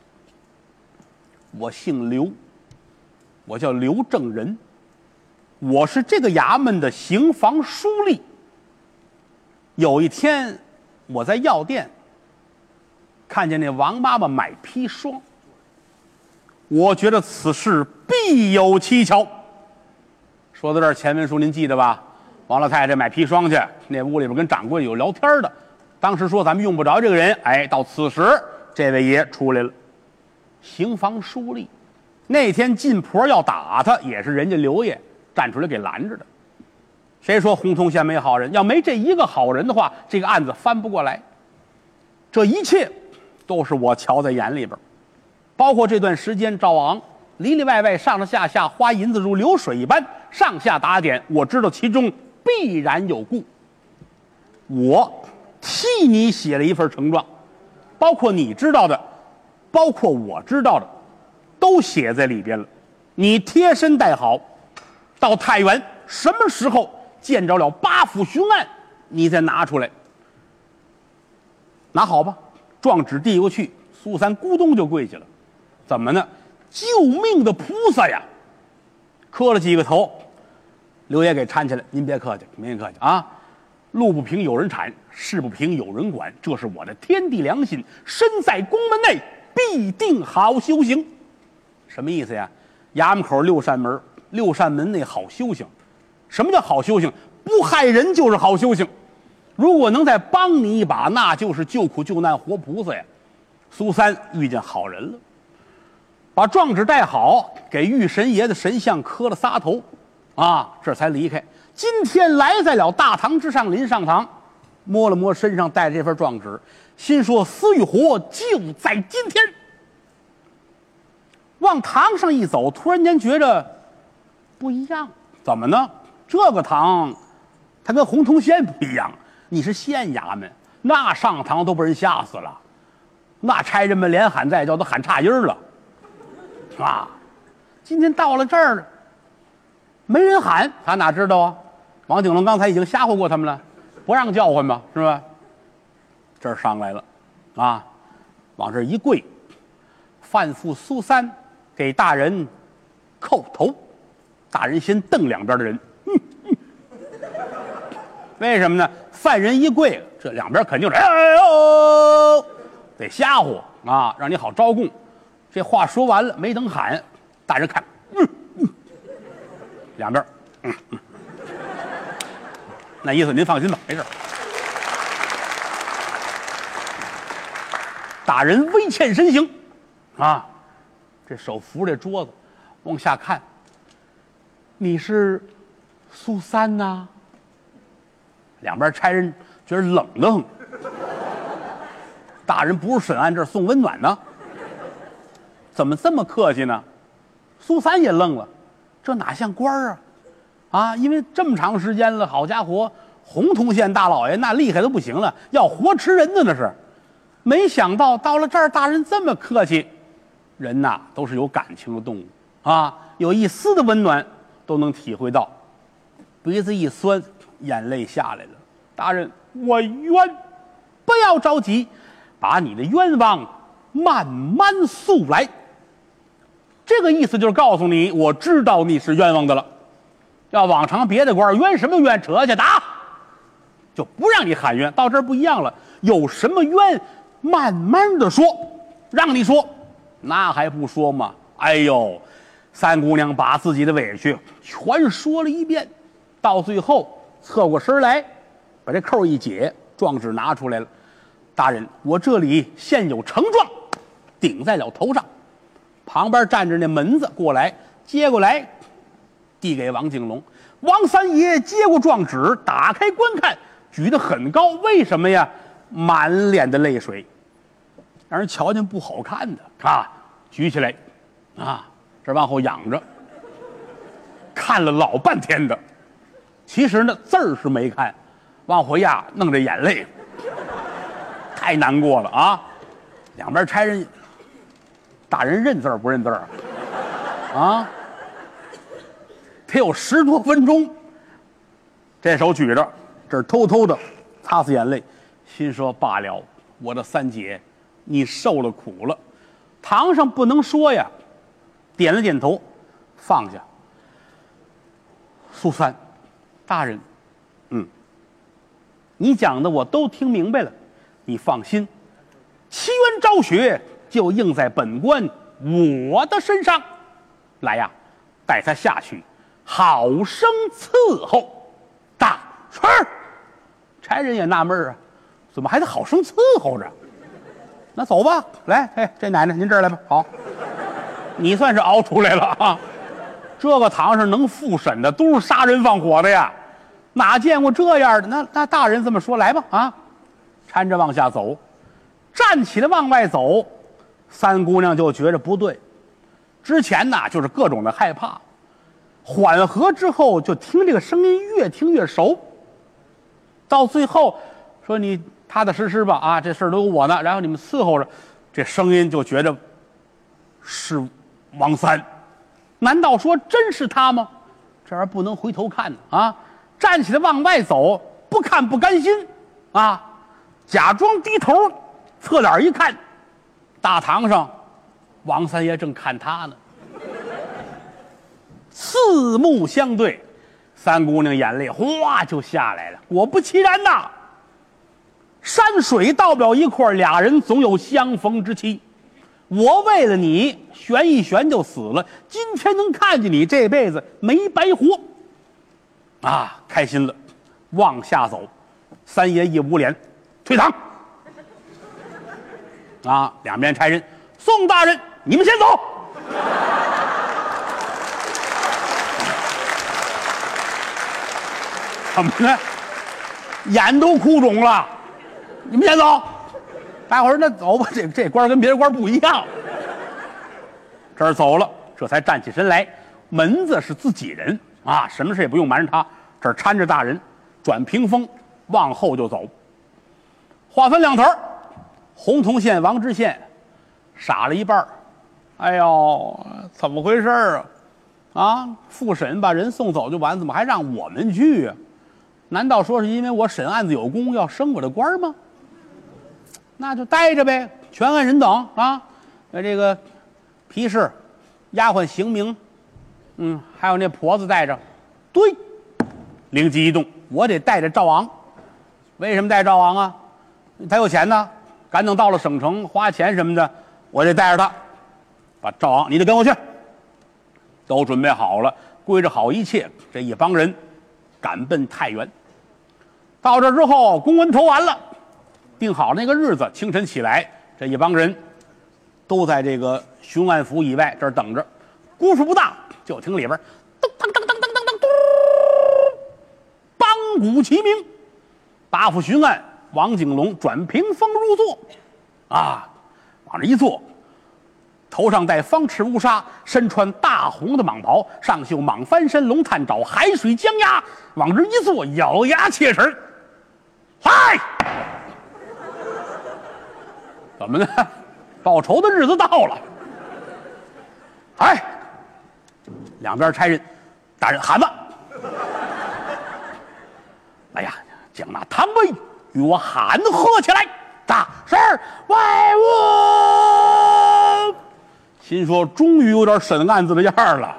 我姓刘，我叫刘正仁，我是这个衙门的刑房书吏。有一天，我在药店看见那王妈妈买砒霜，我觉得此事必有蹊跷。说到这儿，前文书您记得吧？王老太太买砒霜去，那屋里边跟掌柜有聊天的。当时说咱们用不着这个人，哎，到此时这位爷出来了，刑房书吏。那天进婆要打他，也是人家刘爷站出来给拦着的。谁说洪洞县没好人？要没这一个好人的话，这个案子翻不过来。这一切都是我瞧在眼里边，包括这段时间赵昂里里外外上上下下花银子如流水一般，上下打点，我知道其中必然有故。我替你写了一份呈状，包括你知道的，包括我知道的，都写在里边了。你贴身带好，到太原什么时候见着了八府巡案，你再拿出来。拿好吧，状纸递过去，苏三咕咚就跪下了。怎么呢？救命的菩萨呀！磕了几个头，刘爷给搀起来。您别客气，别客气啊！路不平有人铲，事不平有人管，这是我的天地良心。身在宫门内，必定好修行。什么意思呀？衙门口六扇门，六扇门内好修行。什么叫好修行？不害人就是好修行。如果能再帮你一把，那就是救苦救难活菩萨呀。 苏三遇见好人了，把状纸带好，给玉神爷的神像磕了仨头，这才离开。今天来在了大堂之上，临上堂，摸了摸身上带着这份状纸，心说死与活就在今天。往堂上一走，突然间觉着不一样，怎么呢？这个堂它跟洪洞县不一样，你是县衙门，那上堂都被人吓死了，那差人们连喊带叫都喊差音了今天到了这儿没人喊，他哪知道啊？王景龙刚才已经吓唬过他们了，不让叫唤嘛，是吧？这儿上来了往这儿一跪，范副苏三给大人叩头，大人先瞪两边的人，为什么呢？犯人一跪，这两边肯定是得吓唬让你好招供。这话说完了，没等喊，大人看，两边，那意思您放心吧，没事。大人微欠身形，这手扶着桌子，往下看。你是苏三呐？两边差人觉得冷得很。大人不是审案，这是送温暖呢。怎么这么客气呢？苏三也愣了，这哪像官因为这么长时间了，好家伙，洪洞县大老爷那厉害的不行了，要活吃人的那是。没想到到了这儿，大人这么客气。人呐，都是有感情的动物有一丝的温暖都能体会到。鼻子一酸，眼泪下来了。大人，我冤，不要着急，把你的冤枉慢慢诉来。这个意思就是告诉你，我知道你是冤枉的了。要往常别的官冤什么冤，扯去打，就不让你喊冤。到这儿不一样了，有什么冤，慢慢的说，让你说，那还不说吗？哎呦，三姑娘把自己的委屈全说了一遍，到最后侧过身来，把这扣一解，状纸拿出来了。大人，我这里现有呈状，顶在了头上。旁边站着那门子过来，接过来，递给王景龙。王三爷接过状纸，打开观看，举得很高。为什么呀？满脸的泪水，让人瞧见不好看的举起来这往后仰着，看了老半天的。其实呢，字儿是没看，往回压，弄着眼泪，太难过了两边差人，大人认字儿不认字儿得有10多分钟，这手举着，这儿偷偷的擦擦眼泪，心说罢了，我的三姐，你受了苦了。堂上不能说呀，点了点头，放下。苏三，大人，你讲的我都听明白了，你放心，奇冤昭雪就应在本官我的身上。来呀，带他下去，好生伺候。大是，差人也纳闷怎么还得好生伺候着？那走吧，来，这奶奶您这儿来吧。好，你算是熬出来了这个堂上能复审的都是杀人放火的呀，哪见过这样的？那大人这么说，来吧搀着往下走，站起来往外走。三姑娘就觉着不对，之前呢就是各种的害怕，缓和之后就听这个声音越听越熟，到最后说你踏踏实实吧这事儿都有我呢，然后你们伺候着，这声音就觉着是王三。难道说真是他吗？这玩意儿不能回头看站起来往外走，不看不甘心假装低头，侧脸一看，大堂上王三爷正看他呢。四目相对，三姑娘眼泪哗就下来了。果不其然山水到不了一块，俩人总有相逢之期。我为了你悬一悬就死了，今天能看见你，这辈子没白活开心了。往下走，三爷一捂脸，退堂。 啊，两边差人，宋大人，你们先走。怎么呢？眼都哭肿了，你们先走。大伙儿那走吧，这官跟别的官不一样。这儿走了，这才站起身来。门子是自己人啊，什么事也不用瞒着他。这儿搀着大人，转屏风往后就走。话分两头，洪洞县、王知县傻了一半。哎呦，怎么回事啊？啊，复审把人送走就完，怎么还让我们去啊？难道说是因为我审案子有功，要升我的官吗？那就待着呗，全按人等啊。这个皮氏、丫鬟邢明，还有那婆子带着。对，灵机一动，我得带着赵昂。为什么带赵昂啊？他有钱呢，赶等到了省城花钱什么的，我得带着他。把赵昂，你得跟我去。都准备好了，归置好一切，这一帮人赶奔太原。到这之后，公文投完了，定好那个日子，清晨起来，这一帮人都在这个巡案府以外这儿等着。功夫不大，就听里边噔噔噔噔噔噔噔，梆鼓齐鸣。八府巡案王景龙转屏风入座，啊，往这一坐，头上戴方翅乌纱，身穿大红的蟒袍，上绣蟒翻身、龙探爪、海水江鸭，往这一坐，咬牙切齿。嗨，怎么呢？报仇的日子到了。哎，两边差人，大人喊吧。哎呀，将那堂杯与我喊喝起来。大是外务。心说终于有点审案子的样了。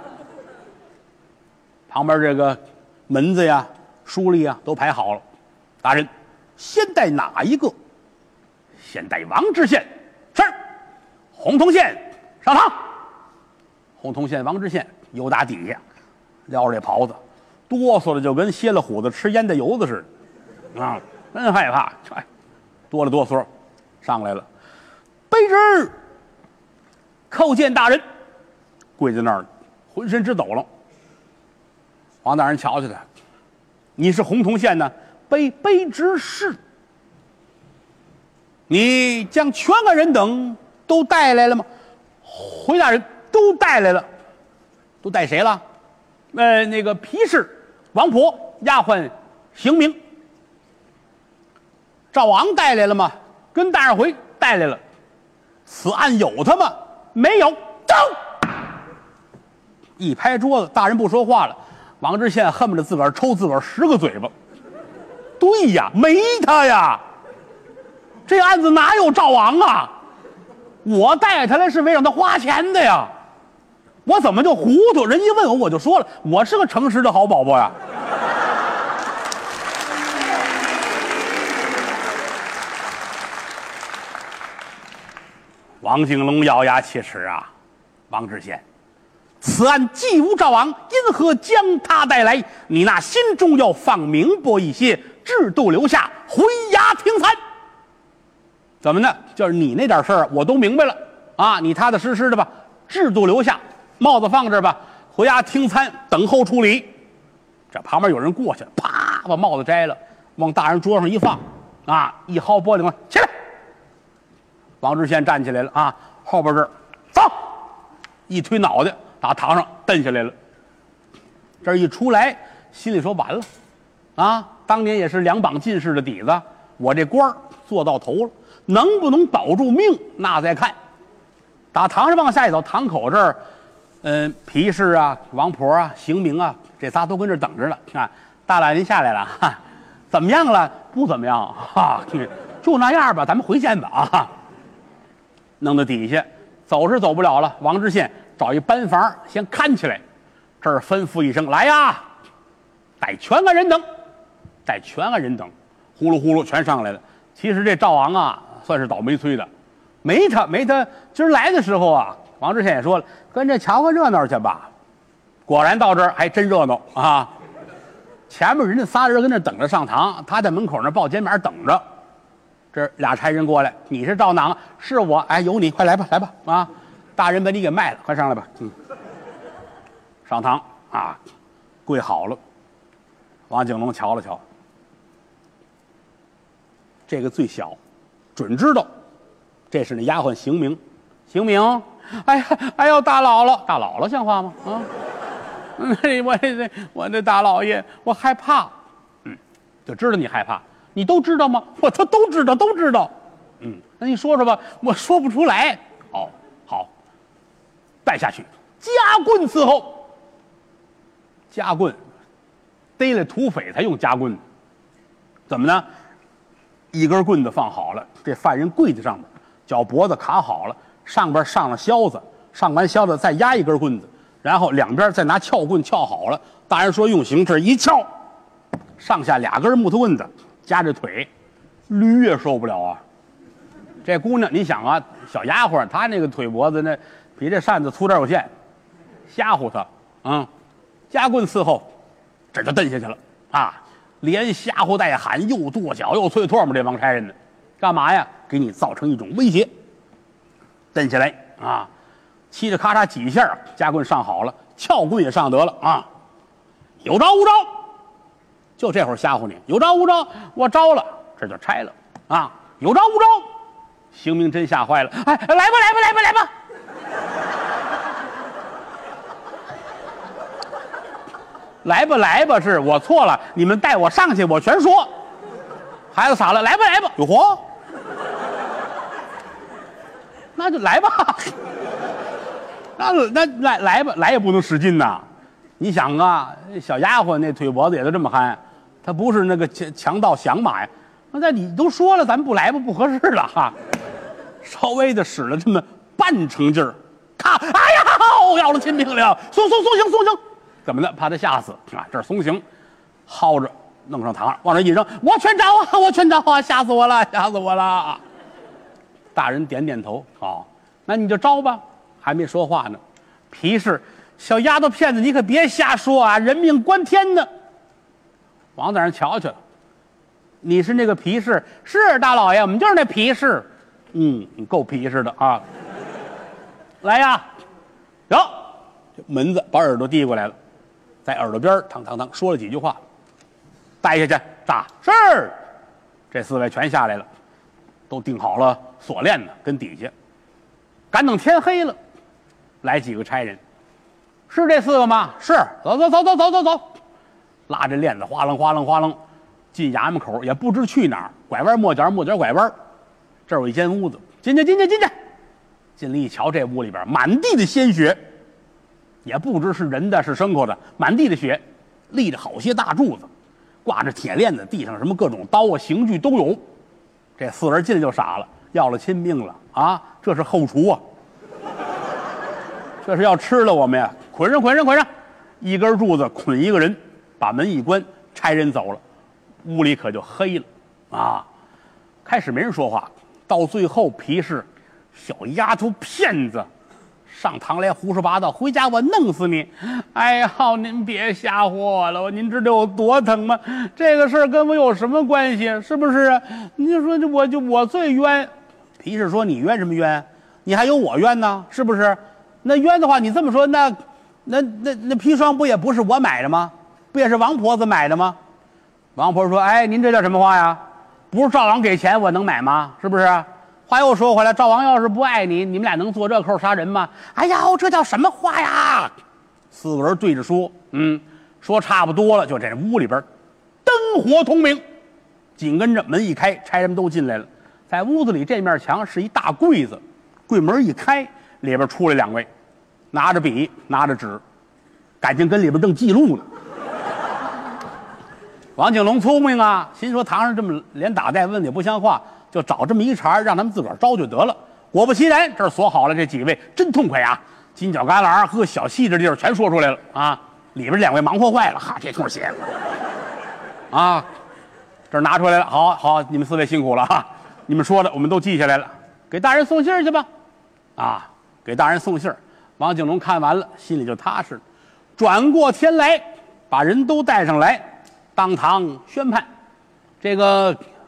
旁边这个门子呀、书吏啊都排好了。大人，先带哪一个？先带王知县。是。洪洞县上堂。洪洞县王知县由打底下撩着这袍子，哆嗦的就跟歇了虎子吃烟的油子似的，啊，真害怕。哎，哆了哆嗦上来了。卑职叩见大人，跪在那儿，浑身直抖楞。王大人瞧瞧他，你是洪洞县呢？卑职是。你将全案人等都带来了吗？回大人，都带来了。都带谁了？那个皮氏、王婆、丫鬟邢明。赵昂带来了吗？跟大人回带来了。此案有他吗？没有。走！一拍桌子，大人不说话了。王知县恨不得自个儿抽自个儿10个嘴巴。对呀，没他呀，这案子哪有赵昂啊？我带他来是为让他花钱的呀，我怎么就糊涂？人一问我，我就说了，我是个诚实的好宝宝呀。王景龙咬牙切齿啊，王知县，此案既无赵昂，因何将他带来？你那心中要放明白一些，制度留下，回衙听参。怎么呢？就是你那点事儿我都明白了啊，你踏踏实实的吧，制度留下，帽子放这儿吧，回衙听参，等候处理。这旁边有人过去了，啪把帽子摘了，往大人桌上一放，啊，一薅玻璃门，起来。王知县站起来了啊，后边这儿走，一推脑袋打堂上蹬下来了。这一出来，心里说完了啊，当年也是2榜进士的底子，我这官儿做到头了，能不能保住命那再看。打堂上往下一走，堂口这儿皮氏啊、王婆啊、邢明啊，这仨都跟这等着了啊。大老爷您下来了哈，怎么样了？不怎么样哈，就那样吧，咱们回见吧啊。弄到底下，走是走不了了。王知县找一班房先看起来，这儿吩咐一声：“来呀，带全案人等，带全案人等。”呼噜呼噜全上来了。其实这赵昂啊，算是倒霉催的，没他。今儿来的时候啊，王知县也说了，跟着瞧个热闹去吧。果然到这儿还真热闹啊！前面人家仨人跟那等着上堂，他在门口那抱肩膀等着。 这俩差人过来，你是赵囊？是我。哎，有你，快来吧，来吧啊！大人把你给卖了，快上来吧。上堂啊，跪好了。王景龙瞧了瞧，这个最小，准知道，这是那丫鬟邢明。邢明，哎呀，哎呦，大姥姥，大姥姥像话吗？啊，我这大老爷，我害怕。就知道你害怕，你都知道吗？他都知道，都知道。那你说说吧，我说不出来。哦，好，带下去，夹棍伺候。夹棍，逮了土匪才用夹棍。怎么呢？一根棍子放好了，这犯人跪在上面，脚脖子卡好了，上边上了销子，上完销子再压一根棍子，然后两边再拿撬棍撬好了。大人说用刑，这一撬，上下2根木头棍子夹着腿，驴也受不了啊。这姑娘，你想啊，小丫鬟，她那个腿脖子那比这扇子粗点有限，吓唬她啊，夹棍伺候，这就蹬下去了啊！连吓唬带喊，又跺脚又啐唾沫，这帮差人呢，干嘛呀？给你造成一种威胁。蹬下来啊，嘁哩咔嚓几下，夹棍上好了，撬棍也上得了啊！有招无招，就这会儿吓唬你，有招无招，我招了，这就拆了啊！有招无招，邢明真吓坏了，哎，来吧来吧来吧来吧！来吧来吧，是我错了，你们带我上去，我全说。孩子傻了，来吧来吧，有嚯，那就来吧。那来吧，来也不能使劲呐。你想啊，小丫鬟那腿脖子也都这么憨，她不是那个强盗降马呀。那你都说了，咱不来吧，不合适了哈。稍微的使了这么半成劲儿，咔，哎呀，要了亲命了，松刑。怎么的？怕他吓死啊！这儿松刑，薅着弄上堂上，往这一扔，我全招啊！我全招啊！吓死我了！吓死我了！大人点点头，好，那你就招吧。还没说话呢，皮氏，小丫头片子，你可别瞎说啊！人命关天呢。王大人瞧去了，你是那个皮氏？是大老爷，我们就是那皮氏。你够皮氏的啊！来呀，有，这门子把耳朵递过来了。在耳朵边堂说了几句话，带下去打是。这4位全下来了，都钉好了锁链呢，跟底下。赶等天黑了，来几个差人，是这4个吗？是，走，拉着链子哗楞进衙门口，也不知去哪儿，拐弯抹角拐弯。这儿有一间屋子，进去。进来一瞧，这屋里边满地的鲜血。也不知是人的是牲口的，满地的血，立着好些大柱子，挂着铁链子，地上什么各种刀啊、刑具都有。这4人进来就傻了，要了亲命了啊！这是后厨啊，这是要吃了我们呀！捆上，一根柱子捆一个人，把门一关，差人走了，屋里可就黑了啊！开始没人说话，到最后皮氏，小丫头片子。上堂来胡说八道，回家我弄死你！哎呀，您别吓唬我了，您知道有多疼吗？这个事儿跟我有什么关系？是不是？您说我最冤。皮氏说：“你冤什么冤？你还有我冤呢，是不是？那冤的话，你这么说，那砒霜不也不是我买的吗？不也是王婆子买的吗？”王婆说：“哎，您这叫什么话呀？不是赵王给钱，我能买吗？是不是？”话又说回来，赵王要是不爱你，你们俩能做这扣杀人吗？哎呀，这叫什么话呀？4个人对着说，说差不多了，就这屋里边灯火通明，紧跟着门一开，差人们都进来了。在屋子里这面墙是一大柜子，柜门一开，里边出来2位，拿着笔拿着纸，感情跟里边正记录呢。王景龙聪明啊，心说堂上这么连打带问的也不像话，就找这么一茬，让他们自个儿招就得了。果不其然，这儿锁好了，这几位真痛快啊！金角旮旯和小细致地儿全说出来了啊！里边2位忙活坏了，哈，这通写啊，这儿拿出来了，好，你们4位辛苦了哈，你们说的我们都记下来了，给大人送信去吧。啊，给大人送信。王景龙看完了，心里就踏实了。转过天来，把人都带上来，当堂宣判。这个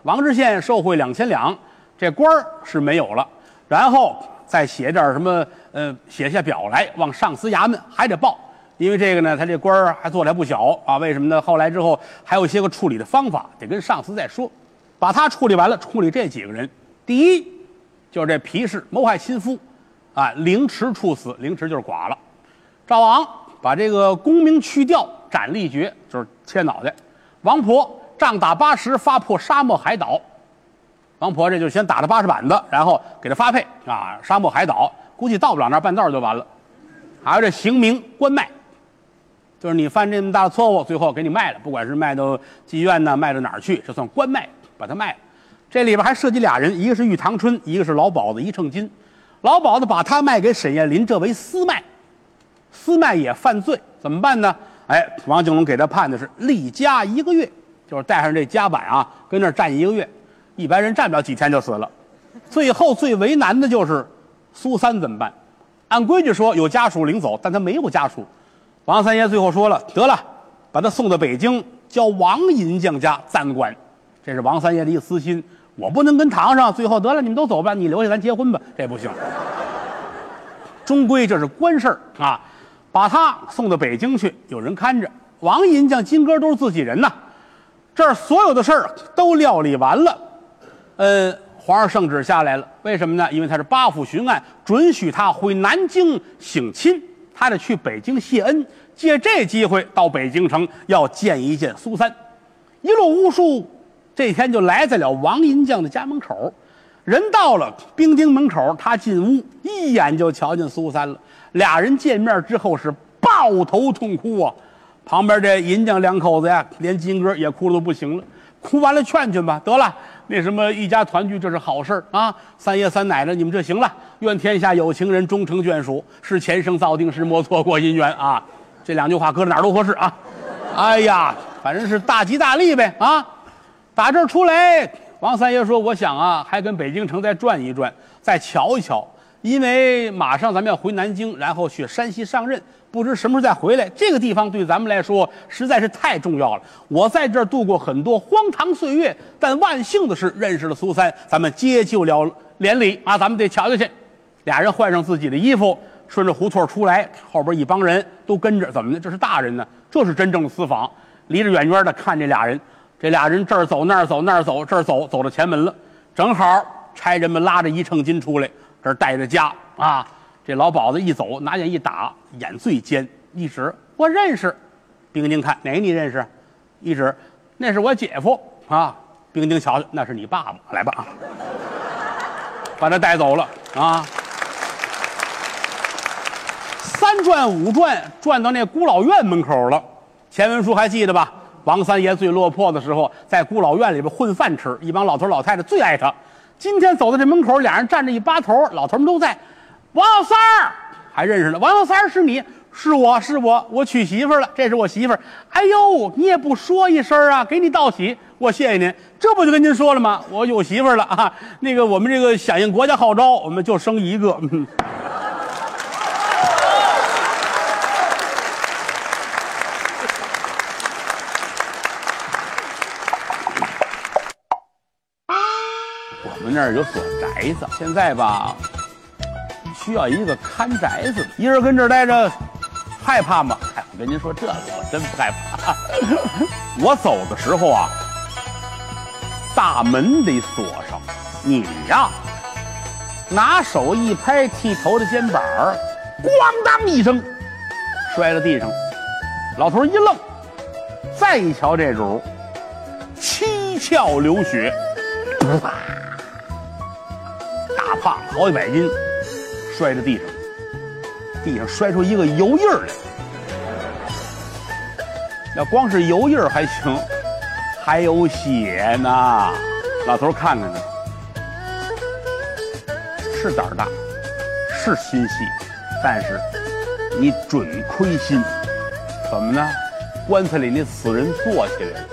王知县受贿2000两，这官儿是没有了，然后再写点什么写下表来往上司衙门还得报，因为这个呢他这官儿还做得还不小啊。为什么呢？后来之后还有一些个处理的方法，得跟上司再说。把他处理完了，处理这几个人。第一就是这皮氏谋害亲夫啊，凌迟处死，凌迟就是剐了。赵昂把这个功名去掉，斩立决，就是切脑袋。王婆仗打80，发破沙漠海岛。王婆这就先打他80板子，然后给他发配啊，沙漠海岛估计到不了那儿，半道就完了。还有这刑名关卖，就是你犯这么大的错误，最后给你卖了，不管是卖到妓院呢，卖到哪儿去，这算关卖，把他卖了。这里边还涉及俩人，一个是玉堂春，一个是老鸨子一秤金。老鸨子把他卖给沈艳林，这为私卖，私卖也犯罪，怎么办呢？哎，王景龙给他判的是立家1个月，就是带上这夹板啊，跟那儿站1个月。一般人站不了几天就死了。最后最为难的就是苏三怎么办？按规矩说有家属领走，但他没有家属。王三爷最后说了，得了，把他送到北京，交王银匠家暂管。这是王三爷的一个私心，我不能跟堂上最后得了你们都走吧，你留下咱结婚吧，这不行。终归这是官事啊，把他送到北京去，有人看着。王银匠、金哥都是自己人呐，这儿所有的事儿都料理完了。皇上圣旨下来了，为什么呢？因为他是8府巡按，准许他回南京省亲，他得去北京谢恩，借这机会到北京城要见一见苏三。一路无书，这天就来在了王银匠的家门口。人到了兵丁门口，他进屋一眼就瞧见苏三了。俩人见面之后是抱头痛哭啊！旁边这银匠2口子呀，连金哥也哭得都不行了。哭完了劝劝吧，得了，那什么一家团聚这是好事啊！三爷三奶奶你们这行了，愿天下有情人终成眷属，是前生造定时，莫错过姻缘啊！这2句话搁哪儿都合适啊！哎呀，反正是大吉大利呗啊！打这儿出来，王三爷说：“我想啊，还跟北京城再转一转，再瞧一瞧，因为马上咱们要回南京，然后去山西上任，不知什么时候再回来。这个地方对咱们来说实在是太重要了。我在这儿度过很多荒唐岁月，但万幸的是认识了苏三，咱们结就了连理啊！咱们得瞧瞧去。”俩人换上自己的衣服，顺着胡同出来，后边一帮人都跟着，怎么呢？这是大人呢，这是真正的私访，离着远远的看这俩人。这俩人这儿走那儿走那儿走，这儿走到前门了，正好差人们拉着1秤金出来，这儿带着家啊。这老鸨子一走，拿眼一打，眼最尖，一指我认识。兵丁看哪个你认识？一指那是我姐夫啊。兵丁瞧瞧，那是你爸爸，来吧啊，把他带走了啊。3转5转，转到那孤老院门口了。前文书还记得吧？王三爷最落魄的时候，在孤老院里边混饭吃，一帮老头老太太最爱他。今天走到这门口，俩人站着一把头，老头们都在。王小三儿还认识呢，王小三儿是你？是我，我娶媳妇了，这是我媳妇儿。哎呦，你也不说一声啊，给你道喜，我谢谢您。这不就跟您说了吗？我有媳妇儿了啊。那个我们这个响应国家号召，我们就生一个。我们那儿有所宅子，现在吧，需要一个看宅子的，一人跟这儿待着，害怕吗？哎，我跟您说这个，我真不害怕。我走的时候啊，大门得锁上，你呀，拿手一拍剃头的肩膀，咣当一声，摔到地上。老头一愣，再一瞧这主，七窍流血，大胖好几百斤，摔在地上，地上摔出一个油印来。要光是油印还行，还有血呢。老头看看他，是胆大，是心细，但是你准亏心。怎么呢？棺材里那死人坐起来了。